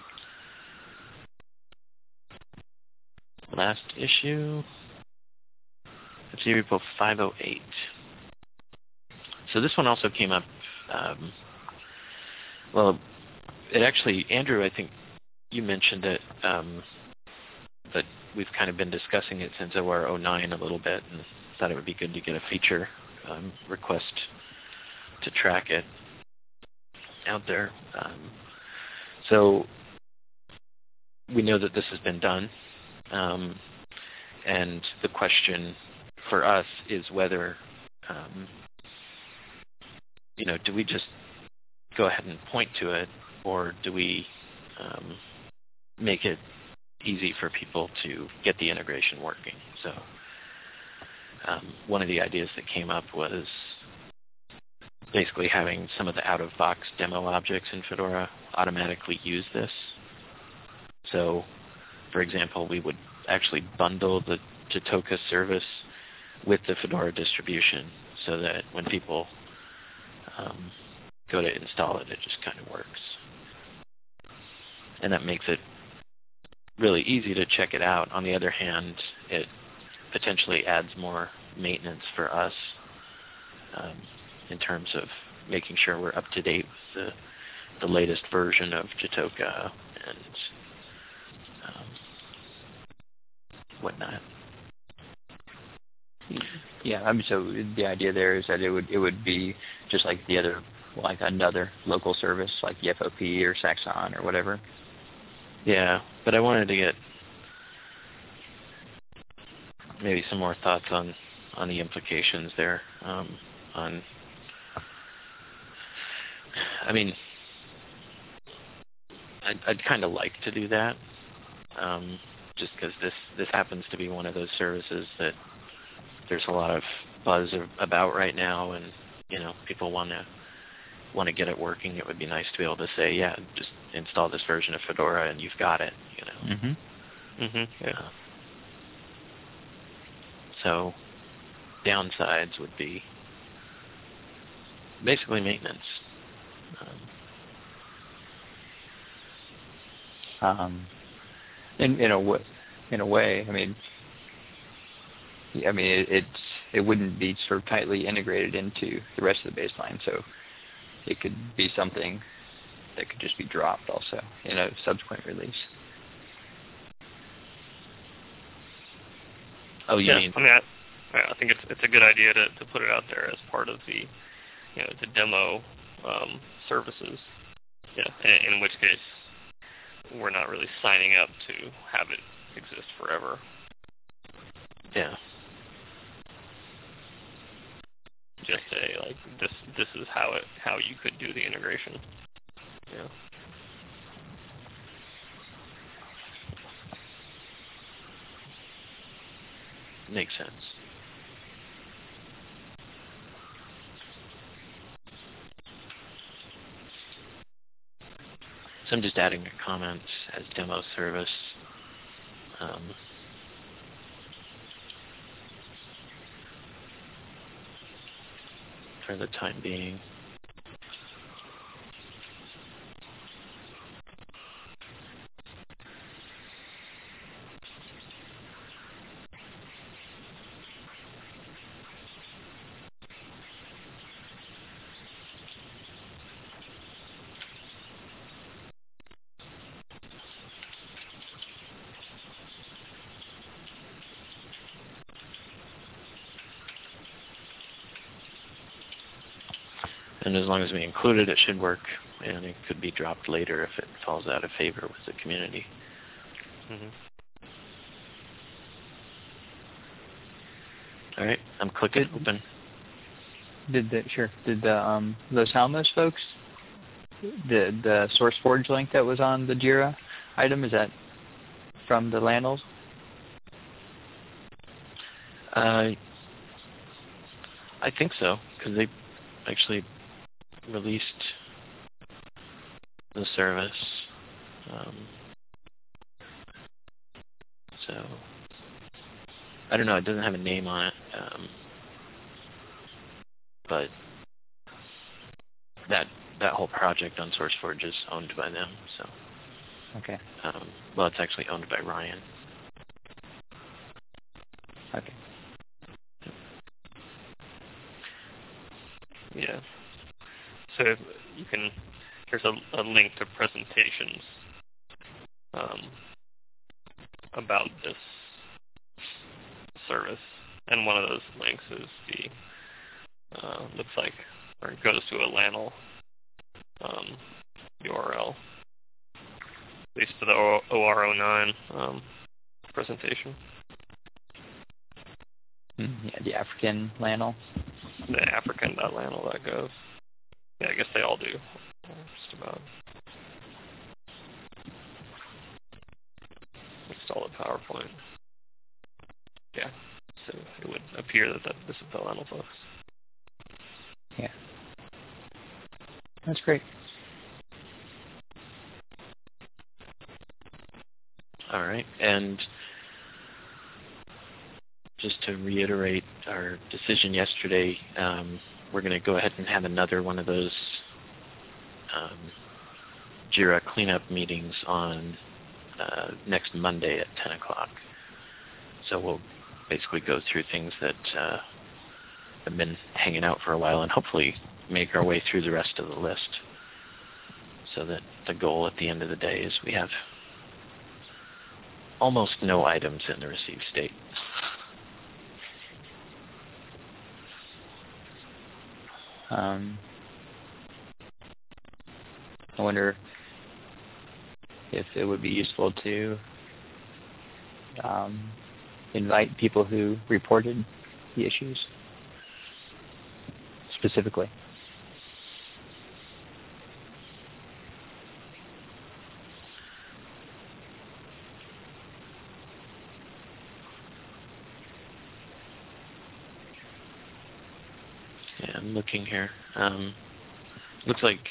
Last issue. Let's see, repo 508. So this one also came up. Well, it actually, Andrew, I think you mentioned it, but we've kind of been discussing it since OR 09 a little bit, and thought it would be good to get a feature request to track it out there. So we know that this has been done, and the question for us is whether, do we just go ahead and point to it, or do we make it easy for people to get the integration working? So one of the ideas that came up was basically having some of the out-of-box demo objects in Fedora automatically use this. So, for example, we would actually bundle the Jitoka service with the Fedora distribution, so that when people go to install it, it just kind of works. And that makes it really easy to check it out. On the other hand, it potentially adds more maintenance for us in terms of making sure we're up to date with the latest version of Jitoka and whatnot. Yeah, I mean, so the idea there is that it would be just like the other, like another local service, like the FOP or Saxon or whatever. Yeah, but I wanted to get maybe some more thoughts on the implications there. I mean, I'd kind of like to do that, just because this happens to be one of those services that there's a lot of buzz about right now, and people want to get it working. It would be nice to be able to say, yeah, just install this version of Fedora and you've got it. Yeah. So downsides would be basically maintenance. In a way, I mean, it wouldn't be sort of tightly integrated into the rest of the baseline, so it could be something that could just be dropped also in a subsequent release. Oh, you mean? I mean, I think it's a good idea to put it out there as part of the the demo services. Yeah, in which case we're not really signing up to have it exist forever. Yeah. Just say like this is how you could do the integration. Yeah. Makes sense. So I'm just adding a comment as demo service. For the time being. And as long as we include it, it should work, and it could be dropped later if it falls out of favor with the community. All right, I'm clicking open. Did the Los Alamos folks, the SourceForge link that was on the Jira item, is that from the Lannels? I think so, because they actually released the service. So I don't know. It doesn't have a name on it, but that whole project on SourceForge is owned by them. So okay. Well, it's actually owned by Ryan. Okay. Yeah. So you can. There's a link to presentations about this service, and one of those links is looks like, or it goes to a LANL URL, at least for the OR09 presentation. Yeah, the African LANL. The African.lanl.gov. Yeah, I guess they all do. Just about. Install a PowerPoint. Yeah, so it would appear that this is the LANL folks. Yeah. That's great. All right, and just to reiterate our decision yesterday, we're going to go ahead and have another one of those Jira cleanup meetings on next Monday at 10 o'clock. So we'll basically go through things that have been hanging out for a while and hopefully make our way through the rest of the list, so that the goal at the end of the day is we have almost no items in the receive state. I wonder, if it would be useful to invite people who reported the issues specifically. Yeah, I'm looking here. Looks like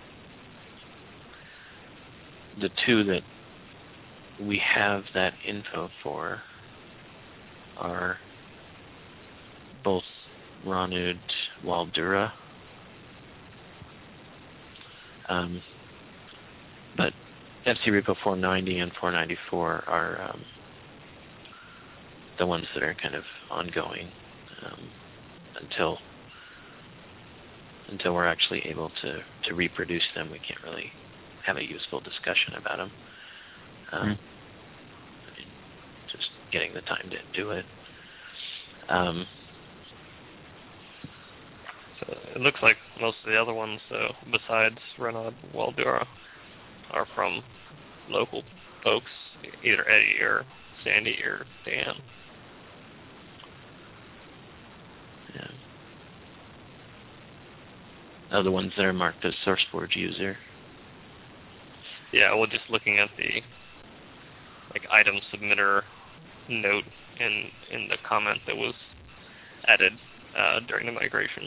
the two that we have that info for are both Ranud Waldura, but FC Repo 490 and 494 are the ones that are kind of ongoing until we're actually able to reproduce them. We can't really have a useful discussion about them. I mean, just getting the time to do it. So it looks like most of the other ones, besides Ranud Waldura, are from local folks, either Eddie or Sandy or Dan. Yeah. Oh, the ones that are marked as SourceForge user. Yeah, well, just looking at the item submitter note in the comment that was added during the migration.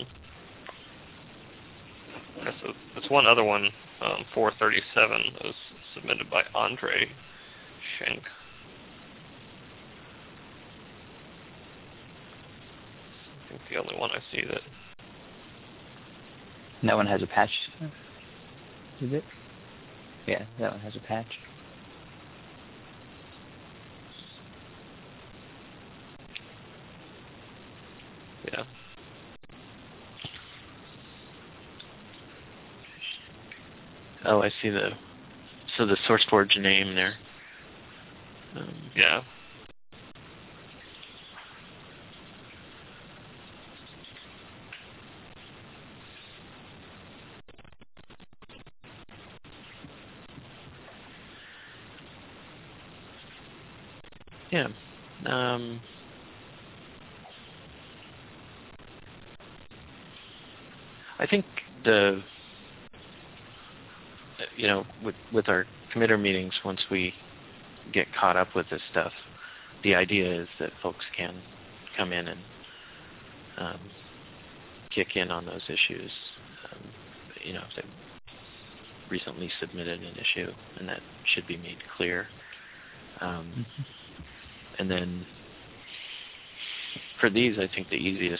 Okay, so there's one other one, 437, that was submitted by Andre Schenk. I think the only one I see that. And that one has a patch, is it? Yeah, that one has a patch. Yeah. Oh, I see the SourceForge name there. Yeah. Yeah. I think with our committer meetings, once we get caught up with this stuff, the idea is that folks can come in and kick in on those issues. If they've recently submitted an issue, and that should be made clear. And then for these, I think the easiest,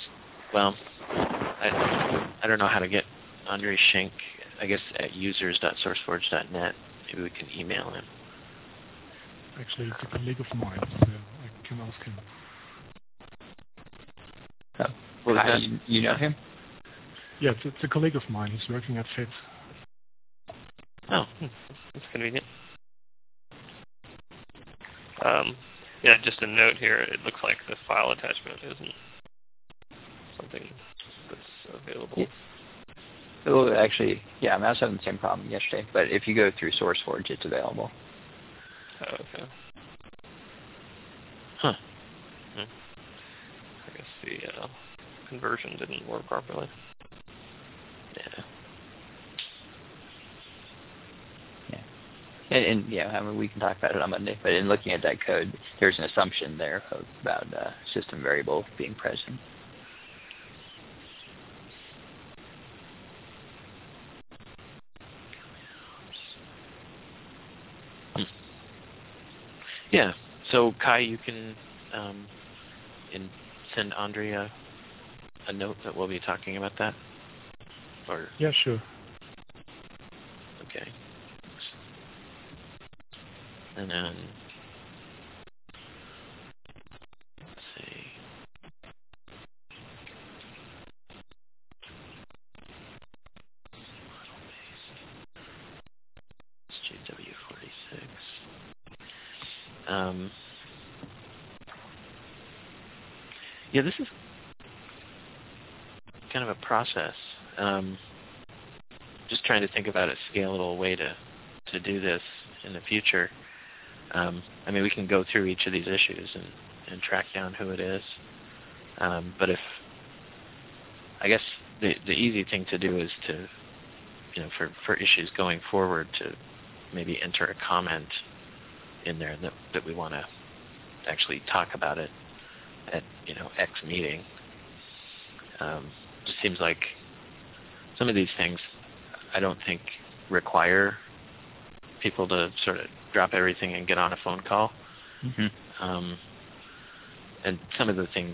I don't know how to get Andre Schenk, I guess at users.sourceforge.net. Maybe we can email him. Actually, it's a colleague of mine, so I can ask him. Oh, well, you know him? Yeah, it's a colleague of mine. He's working at FIT. Oh, that's convenient. Yeah, just a note here. It looks like the file attachment isn't something that's available. Yeah. Well, actually, yeah, I was having the same problem yesterday. But if you go through SourceForge, it's available. Oh, okay. Huh. I guess the conversion didn't work properly. Yeah. And yeah, I mean, we can talk about it on Monday, but in looking at that code, there's an assumption there about system variable being present. Yeah. So Kai, you can send Andre a note that we'll be talking about that. Or Yeah, sure. okay. And then, let's see. It's GW46. Yeah, this is kind of a process. Just trying to think about a scalable way to do this. in the future. I mean, we can go through each of these issues and track down who it is. But if, I guess the easy thing to do is to, for issues going forward, to maybe enter a comment in there that we want to actually talk about it at, X meeting. It seems like some of these things I don't think require people to sort of drop everything and get on a phone call. Mm-hmm. And some of the things,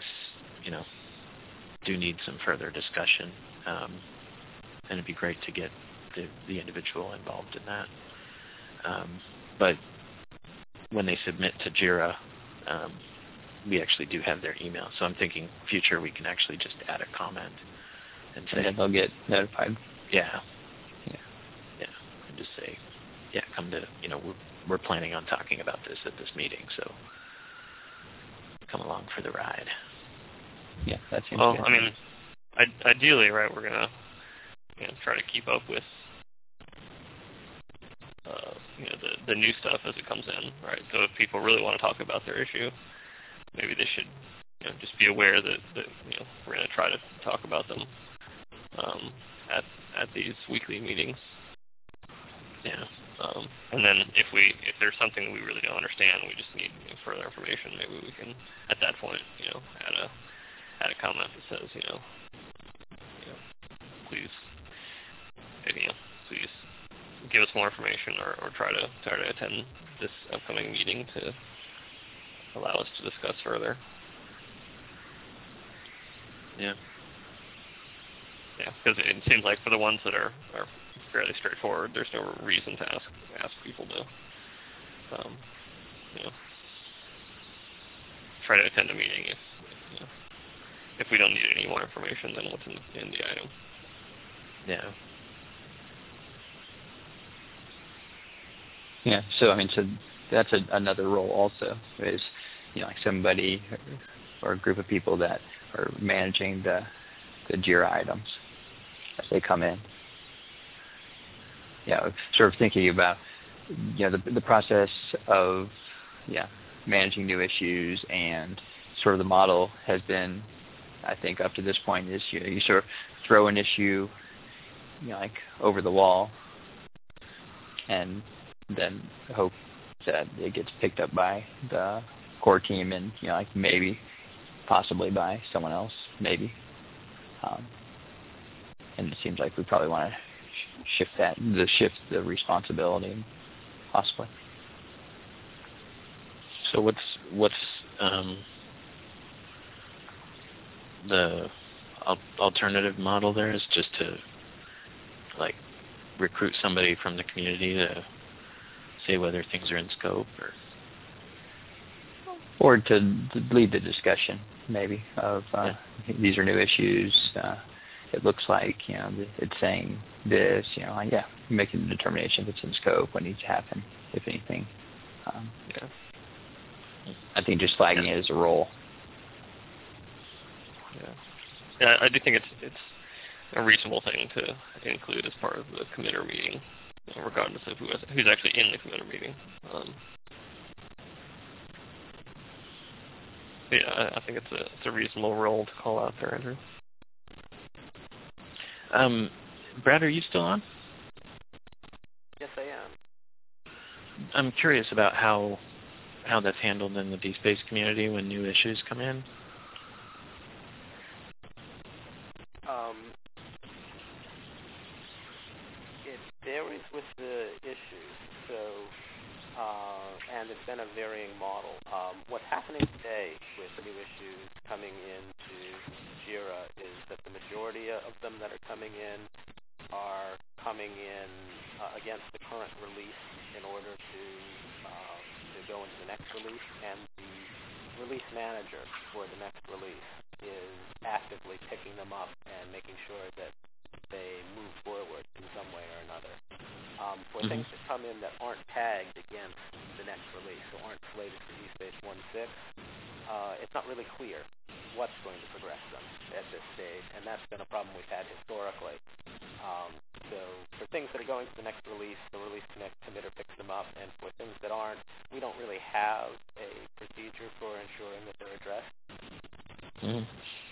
do need some further discussion. And it'd be great to get the individual involved in that. But when they submit to JIRA, we actually do have their email. So I'm thinking future we can actually just add a comment and say, they'll get notified. Yeah. And just say, come to, we're planning on talking about this at this meeting, so come along for the ride. Yeah, that seems good. Well, I mean, ideally, right, we're going to try to keep up with the new stuff as it comes in, right? So if people really want to talk about their issue, maybe they should just be aware that we're going to try to talk about them at these weekly meetings. Yeah. And then if there's something that we really don't understand, we just need further information. Maybe we can, at that point, add a comment that says, please give us more information, or try to attend this upcoming meeting to allow us to discuss further. Yeah. Yeah, because it seems like for the ones that are fairly straightforward, there's no reason to ask people to, try to attend a meeting if we don't need any more information than what's in the item. Yeah. Yeah. So that's another role also, is like somebody or a group of people that are managing the JIRA items as they come in. Sort of thinking about the process of managing new issues, and sort of the model has been, I think, up to this point, is you sort of throw an issue like over the wall, and then hope that it gets picked up by the core team, and like maybe possibly by someone else, maybe. And it seems like we probably want to shift the responsibility, possibly. So what's the alternative model there? Is just to like recruit somebody from the community to say whether things are in scope, or to lead the discussion, maybe, of these are new issues. It looks like it's saying this. Making the determination if it's in scope, what needs to happen, if anything. I think just flagging it as a role. Yeah, I do think it's a reasonable thing to include as part of the committer meeting, regardless of who's actually in the committer meeting. I think it's a reasonable role to call out there, Andrew. Brad, are you still on? Yes, I am. I'm curious about how that's handled in the DSpace community when new issues come in. It varies with the issues, and it's been a varying model. What's happening today with new issues coming into JIRA is that the majority of them that are coming in are coming in against the current release in order to go into the next release, and the release manager for the next release is actively picking them up and making sure that they move forward in some way or another. For things that come in that aren't tagged against the next release, so aren't slated for DSpace 1.6, it's not really clear what's going to progress them at this stage, and that's been a problem we've had historically. So for things that are going to the next release, the release committer picks them up, and for things that aren't, we don't really have a procedure for ensuring that they're addressed. Mm-hmm.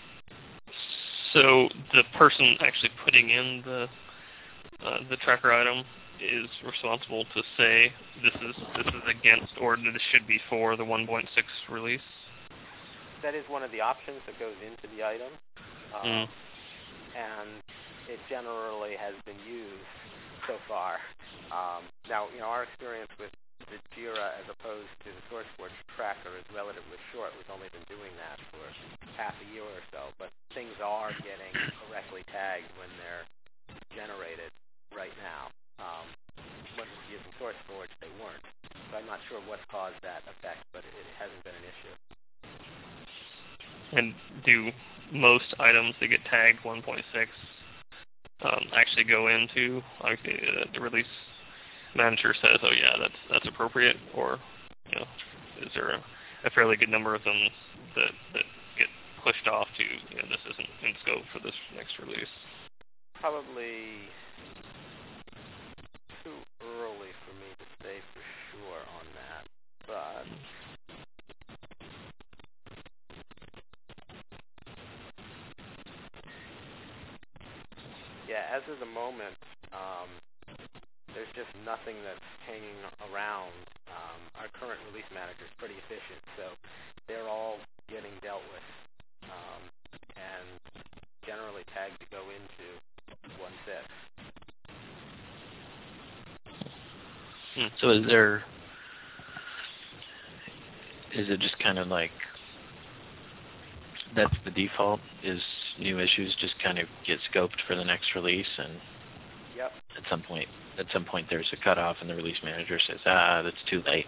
So the person actually putting in the tracker item is responsible to say this is against, or this should be for the 1.6 release? That is one of the options that goes into the item, and it generally has been used so far. Now, our experience with the JIRA as opposed to the SourceForge tracker is relatively short. We've only been doing that for half a year or so, but things are getting correctly tagged when they're generated right now. When we were using SourceForge, they weren't. So I'm not sure what's caused that effect, but it hasn't been an issue. And do most items that get tagged 1.6 actually go into, like, the release manager says, oh yeah, that's appropriate, or is there a fairly good number of them that get pushed off to this isn't in scope for this next release? Probably too early for me to say for sure on that, but yeah, as of the moment, there's just nothing that's hanging around. Our current release manager is pretty efficient, so they're all getting dealt with and generally tagged to go into 1.6. So is it just kind of like that's the default, is new issues just kind of get scoped for the next release, and yep. At some point there's a cutoff and the release manager says, that's too late?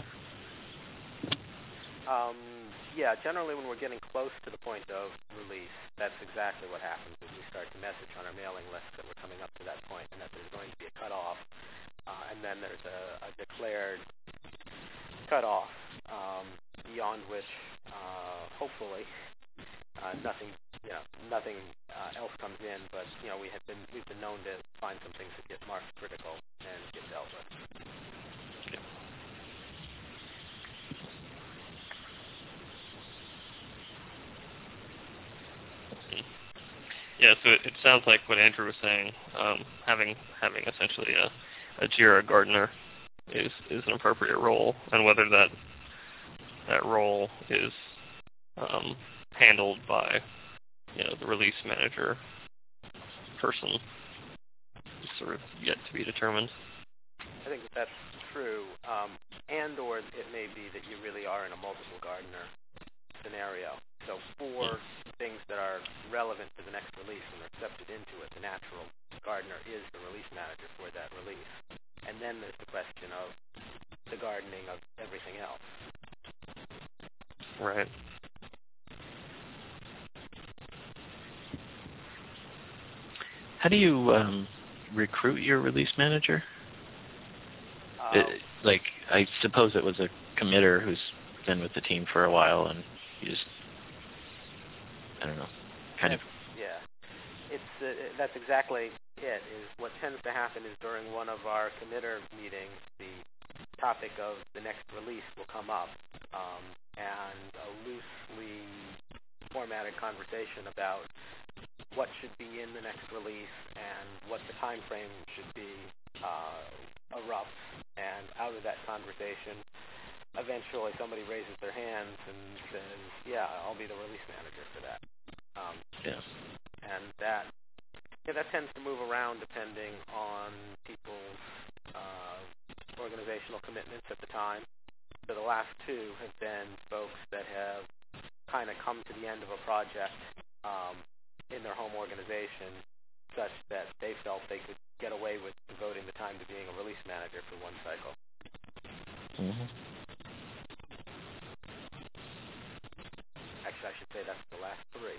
Yeah, generally when we're getting close to the point of release, that's exactly what happens, is we start to message on our mailing list that we're coming up to that point and that there's going to be a cutoff, and then there's a declared cutoff beyond which, hopefully, nothing else comes in. But we've been known to find some things that get marked critical and get dealt with. Yeah, so it sounds like what Andrew was saying, having essentially a JIRA gardener is an appropriate role, and whether that role is handled by the release manager person is sort of yet to be determined. I think that's true, and or it may be that you really are in a multiple gardener scenario. So for things that are relevant to the next release and are accepted into it, the natural gardener is the release manager for that release. And then there's the question of the gardening of everything else. Right. How do you recruit your release manager? I suppose it was a committer who's been with the team for a while, and you just, I don't know, kind of. Yeah, that's exactly it. Is what tends to happen is during one of our committer meetings, the topic of the next release will come up, and a loosely formatted conversation about what should be in the next release and what the time frame should be erupts. And out of that conversation, eventually somebody raises their hands and says, yeah, I'll be the release manager for that. And that tends to move around depending on people's organizational commitments at the time. So the last two have been folks that have kind of come to the end of a project in their home organization such that they felt they could get away with devoting the time to being a release manager for one cycle. Mm-hmm. Actually, I should say that's the last three.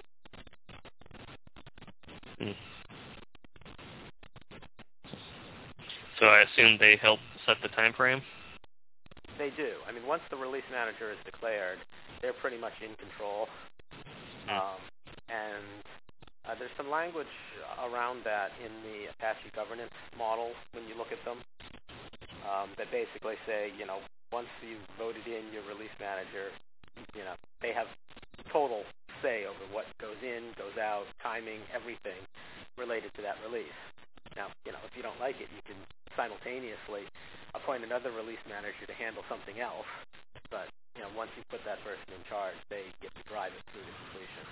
So I assume they help set the time frame? They do. I mean, once the release manager is declared, they're pretty much in control. And There's some language around that in the Apache governance model when you look at them that basically say, once you've voted in your release manager, they have total say over what goes in, goes out, timing, everything related to that release. Now, if you don't like it, you can simultaneously appoint another release manager to handle something else. But, once you put that person in charge, they get to drive it through to completion.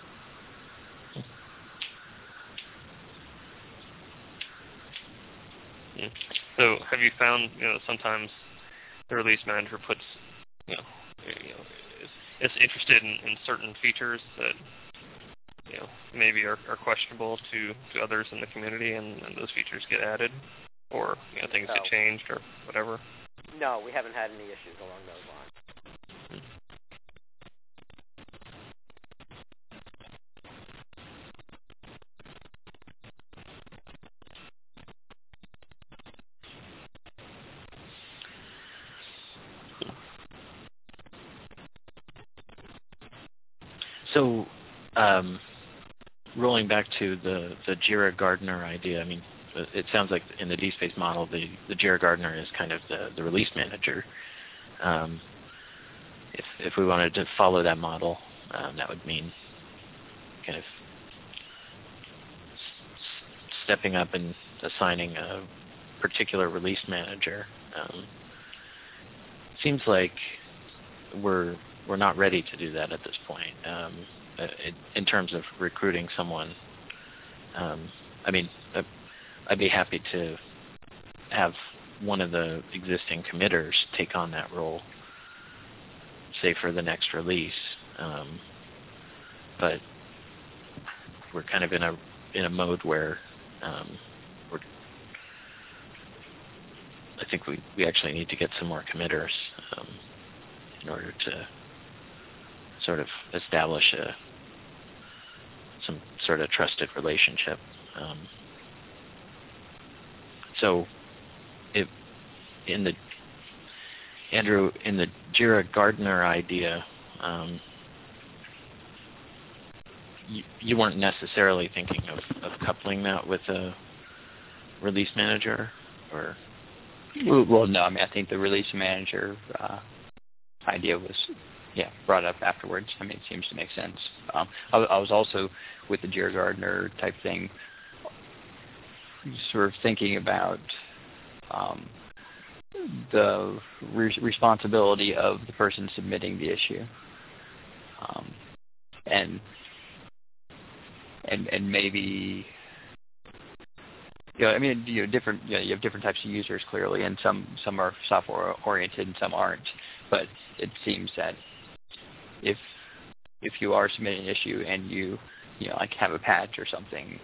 Yeah. So have you found, sometimes the release manager puts, is interested in certain features that, maybe are questionable to others in the community, and those features get added, or things get changed or whatever? No, we haven't had any issues along those lines. So, rolling back to the Jira Gardener idea, I mean, it sounds like in the DSpace model, the Jira Gardener is kind of the release manager. If we wanted to follow that model, that would mean kind of stepping up and assigning a particular release manager. Seems like we're not ready to do that at this point. In terms of recruiting someone, I mean, I'd be happy to have one of the existing committers take on that role, say for the next release. But we're kind of in a mode where I think we actually need to get some more committers in order to sort of establish some sort of trusted relationship. So, Andrew, in the Jira Gardener idea, you weren't necessarily thinking of coupling that with a release manager, or? Well, no. I mean, I think the release manager idea was, brought up afterwards. I mean, it seems to make sense. I was also, with the Jira Gardener type thing, sort of thinking about the responsibility of the person submitting the issue, and maybe, I mean, you have different types of users clearly, and some are software oriented and some aren't. But it seems that if you are submitting an issue and you like have a patch or something,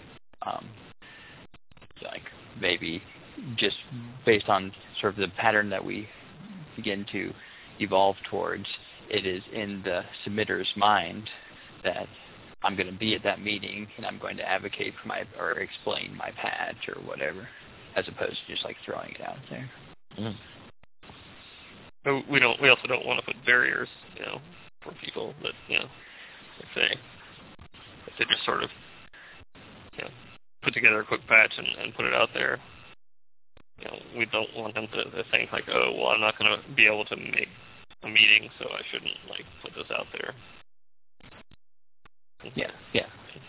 like maybe just based on sort of the pattern that we begin to evolve towards, it is in the submitter's mind that I'm going to be at that meeting and I'm going to advocate for or explain my patch or whatever, as opposed to just like throwing it out there. Mm. But we also don't want to put barriers, for people that, if they just sort of, put together a quick patch and put it out there, we don't want them to think like, oh, well, I'm not going to be able to make a meeting, so I shouldn't put this out there. Yeah.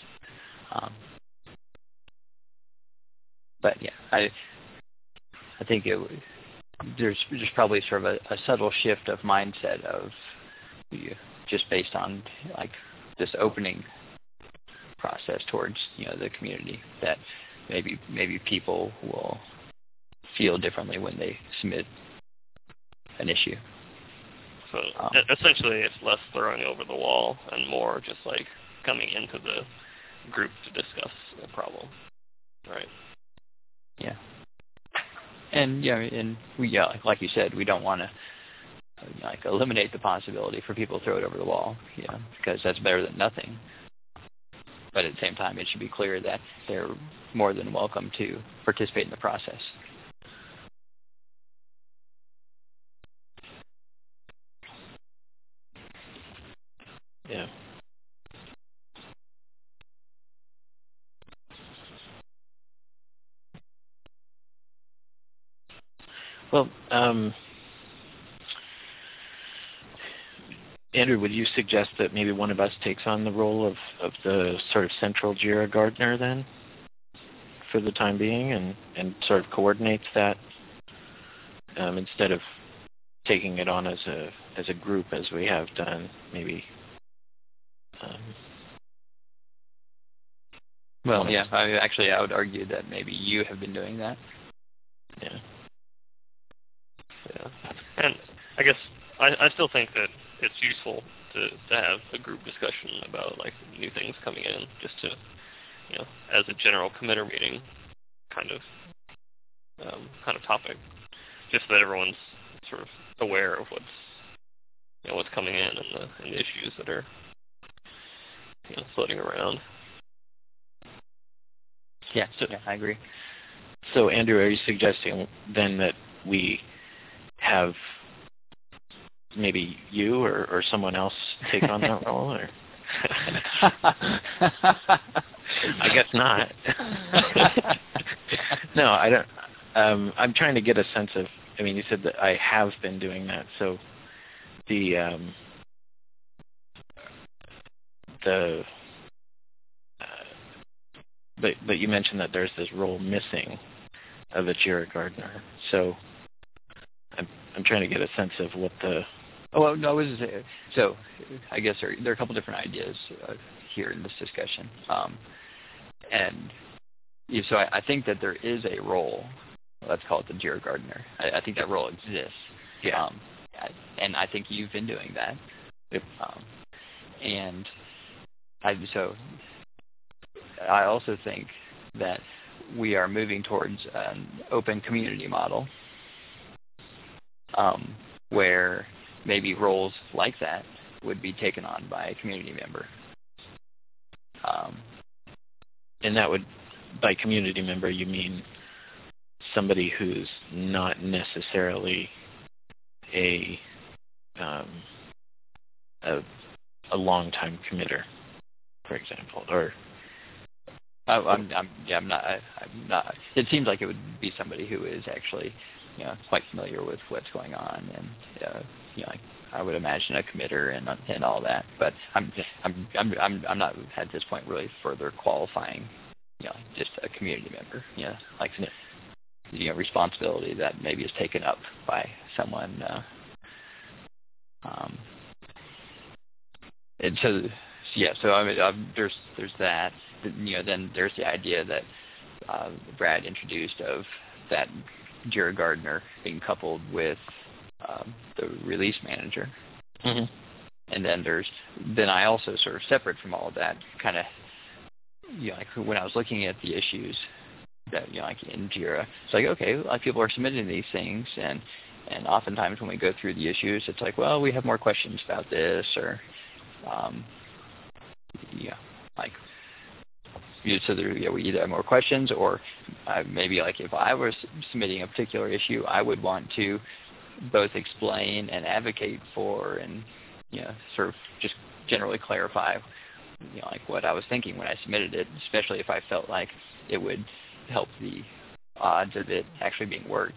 But I think there's probably sort of a subtle shift of mindset of just based on like this opening process towards the community, that maybe people will feel differently when they submit an issue. So essentially, it's less throwing over the wall and more just like coming into the group to discuss the problem, right? Yeah. And like you said, we don't want to eliminate the possibility for people to throw it over the wall, because that's better than nothing. But at the same time, it should be clear that they're more than welcome to participate in the process. Yeah. Well, Andrew, would you suggest that maybe one of us takes on the role of the sort of central JIRA gardener then, for the time being, and sort of coordinates that instead of taking it on as a group as we have done, maybe? Well, yeah. I would argue that maybe you have been doing that. Yeah. Yeah. And I guess I still think that it's useful to have a group discussion about like new things coming in, just to, as a general committer meeting kind of topic, just so that everyone's sort of aware of what's coming in and the issues that are floating around. Yeah, I agree. So, Andrew, are you suggesting then that we have maybe you or someone else take on that role? Or? I guess not. No, I don't. I'm trying to get a sense of. I mean, you said that I have been doing that, so but you mentioned that there's this role missing of a JIRA gardener. So I'm trying to get a sense of what the. Oh no, so I guess there are a couple different ideas here in this discussion, and so I think that there is a role. Let's call it the JIRA gardener. I think that role exists. Yeah. And I think you've been doing that. Yep. And I also think that we are moving towards an open community model, where maybe roles like that would be taken on by a community member. And that would, by community member, you mean somebody who's not necessarily a long-time committer, for example, or. I'm not. It seems like it would be somebody who is actually, quite familiar with what's going on, and I would imagine a committer and all that. But I'm not at this point really further qualifying, just a community member, responsibility that maybe is taken up by someone. And so I mean, there's that. Then there's the idea that Brad introduced of that JIRA gardener being coupled with the release manager. Mm-hmm. And then I also sort of separate from all of that, kind of, when I was looking at the issues that, like in JIRA, it's like, okay, people are submitting these things, and oftentimes when we go through the issues, it's like, well, we have more questions about this, or, so we either have more questions, or maybe like if I was submitting a particular issue, I would want to both explain and advocate for, and sort of just generally clarify, what I was thinking when I submitted it, especially if I felt like it would help the odds of it actually being worked.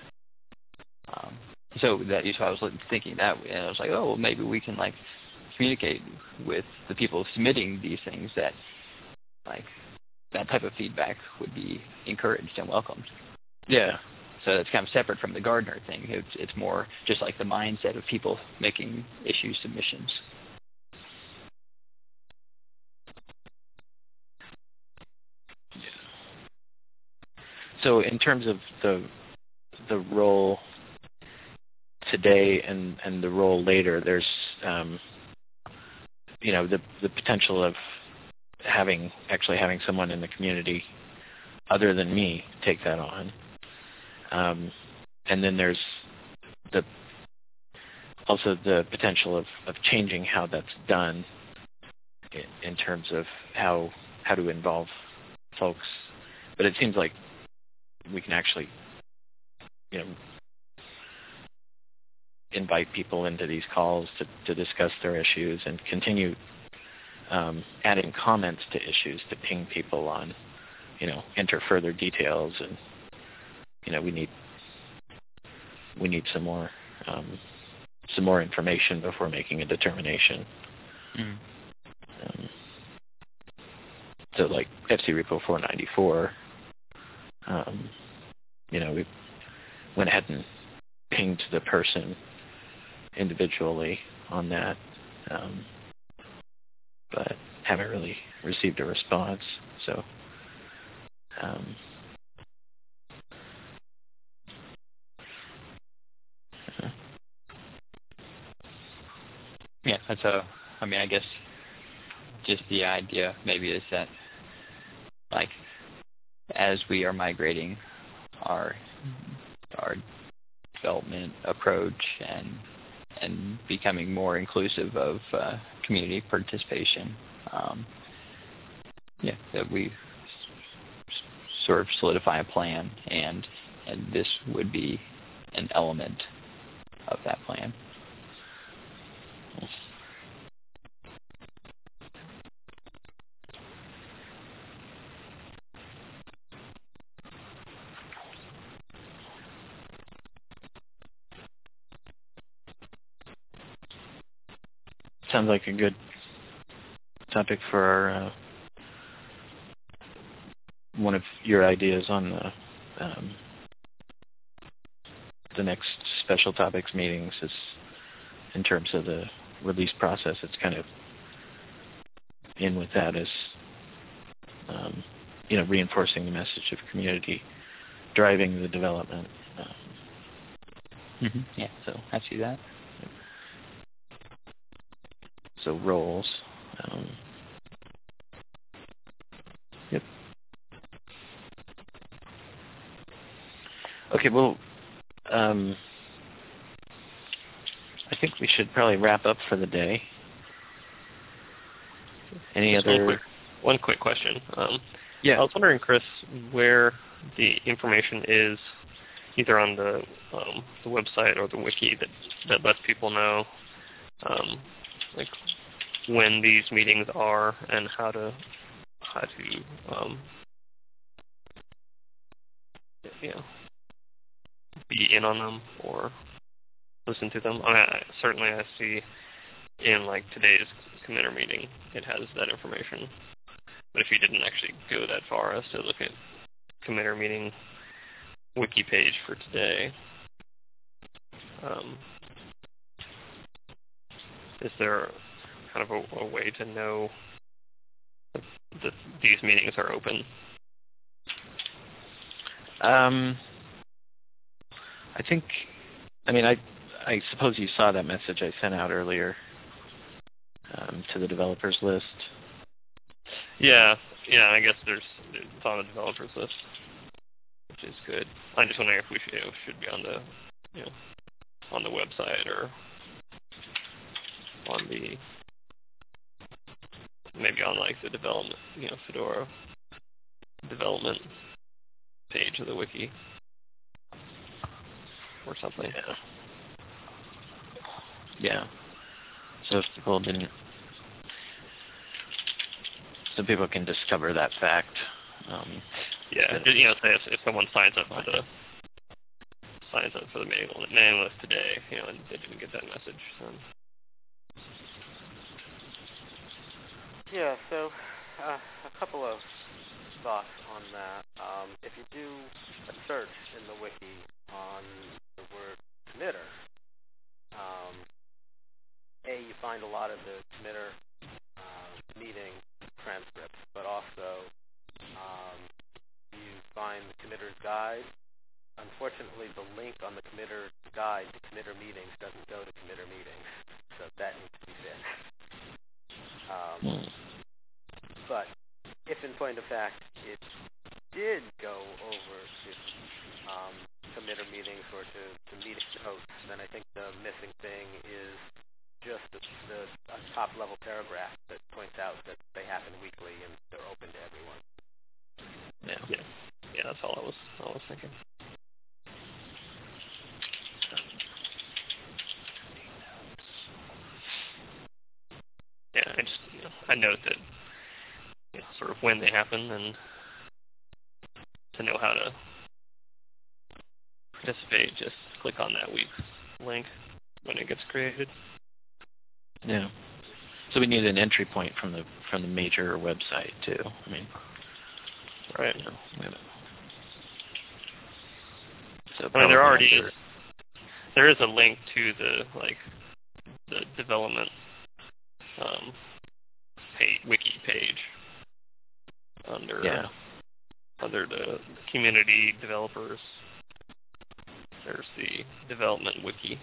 So I was thinking that, and I was like, oh, well, maybe we can communicate with the people submitting these things that that type of feedback would be encouraged and welcomed. Yeah. So it's kind of separate from the gardener thing. It's more just like the mindset of people making issue submissions. So in terms of the role today and the role later, there's the potential of having someone in the community other than me take that on. And then there's also the potential of changing how that's done in terms of how to involve folks. But it seems like we can actually, invite people into these calls to discuss their issues and continue adding comments to issues to ping people on, enter further details, and we need we need some more information before making a determination. Mm. So like FC Repo 494, we went ahead and pinged the person individually on that, but haven't really received a response. So yeah, I guess just the idea maybe is that, like, as we are migrating our development approach and becoming more inclusive of community participation, that we sort of solidify a plan, and this would be an element of that plan. Sounds like a good topic for our one of your ideas on the next special topics meetings is in terms of the release process. It's kind of in with that as reinforcing the message of community driving the development. Yeah, so I see that. So roles. Yep. Okay, well, I think we should probably wrap up for the day. Any other? One quick question. Yeah. I was wondering, Chris, where the information is, either on the website or the wiki that lets people know, like when these meetings are and how to be in on them or listen to them. Certainly I see in like today's committer meeting, it has that information. But if you didn't actually go that far as to look at committer meeting wiki page for today, is there kind of a way to know that these meetings are open? I suppose you saw that message I sent out earlier to the developers list. Yeah, I guess it's on the developers list, which is good. I'm just wondering if we should be on the website or on maybe on like the development, Fedora development page of the wiki or something. Yeah. So people can discover that fact. Say if someone signs up for the mailing list today, and they didn't get that message. Yeah, so a couple of thoughts on that. If you do a search in the wiki on the word committer, you find a lot of the committer meeting transcripts, but also you find the committer's guide. Unfortunately, the link on the committer's guide to committer meetings doesn't go to committer meetings, so that needs to be fixed. But if in point of fact it did go over to committer meetings or to meeting notes, then I think the missing thing is just the top-level paragraph that points out that they happen weekly and they're open to everyone. Yeah, that's all I was thinking. Yeah, I note that sort of when they happen and to know how to participate, just click on that week's link when it gets created. Yeah. So we need an entry point from the major website too. I mean, right. You know, so I mean, there already is. There is a link to the development wiki page under the community developers. There's the development wiki.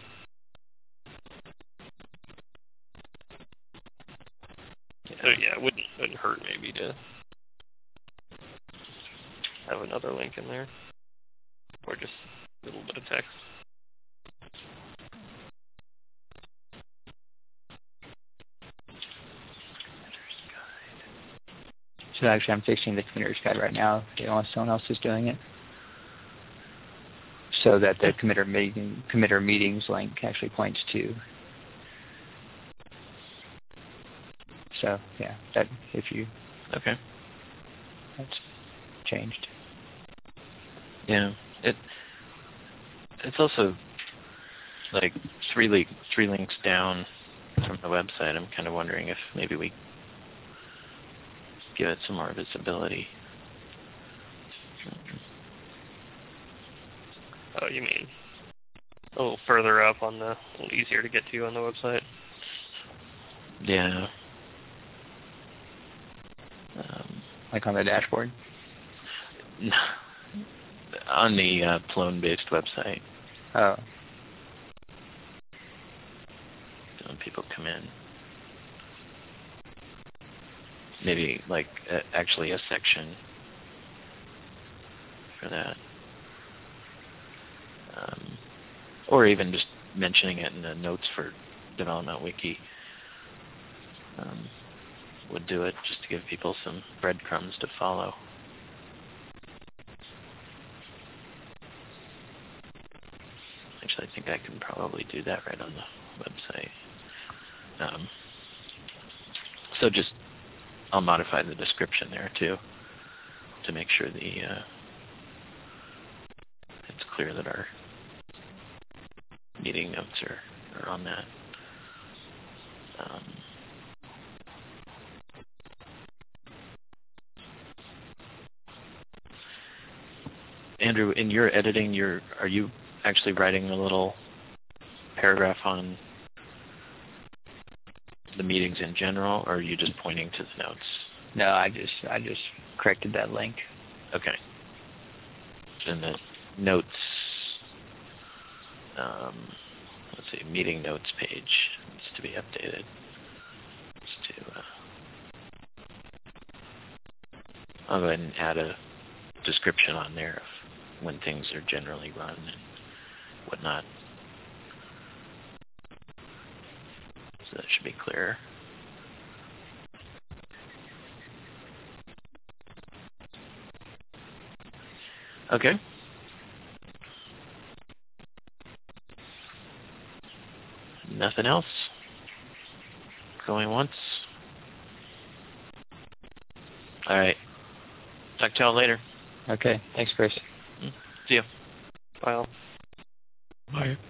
So yeah, it wouldn't hurt maybe to have another link in there, or just a little bit of text. So actually, I'm fixing the committer's guide right now. Unless someone else is doing it, so that the committer meetings link actually points to. So yeah, that if you okay, that's changed. Yeah, it's also like three links down from the website. I'm kind of wondering if maybe we give it some more visibility. Oh, you mean a little further up on a little easier to get to on the website? Yeah. Like on the dashboard? On the Plone-based website. Oh. When people come in. Maybe like actually a section for that. Or even just mentioning it in the notes for Development Wiki would do it, just to give people some breadcrumbs to follow. Actually, I think I can probably do that right on the website. So just, I'll modify the description there too, to make sure it's clear that our meeting notes are on that. Andrew, in your editing, are you actually writing a little paragraph on the meetings in general, or are you just pointing to the notes? No, I just corrected that link. Okay. And the notes, let's see, meeting notes page needs to be updated. I'll go ahead and add a description on there of when things are generally run and whatnot. So that should be clear. Okay. Nothing else? Going once? All right. Talk to y'all later. Okay. Thanks, Chris. See ya. Bye. Bye.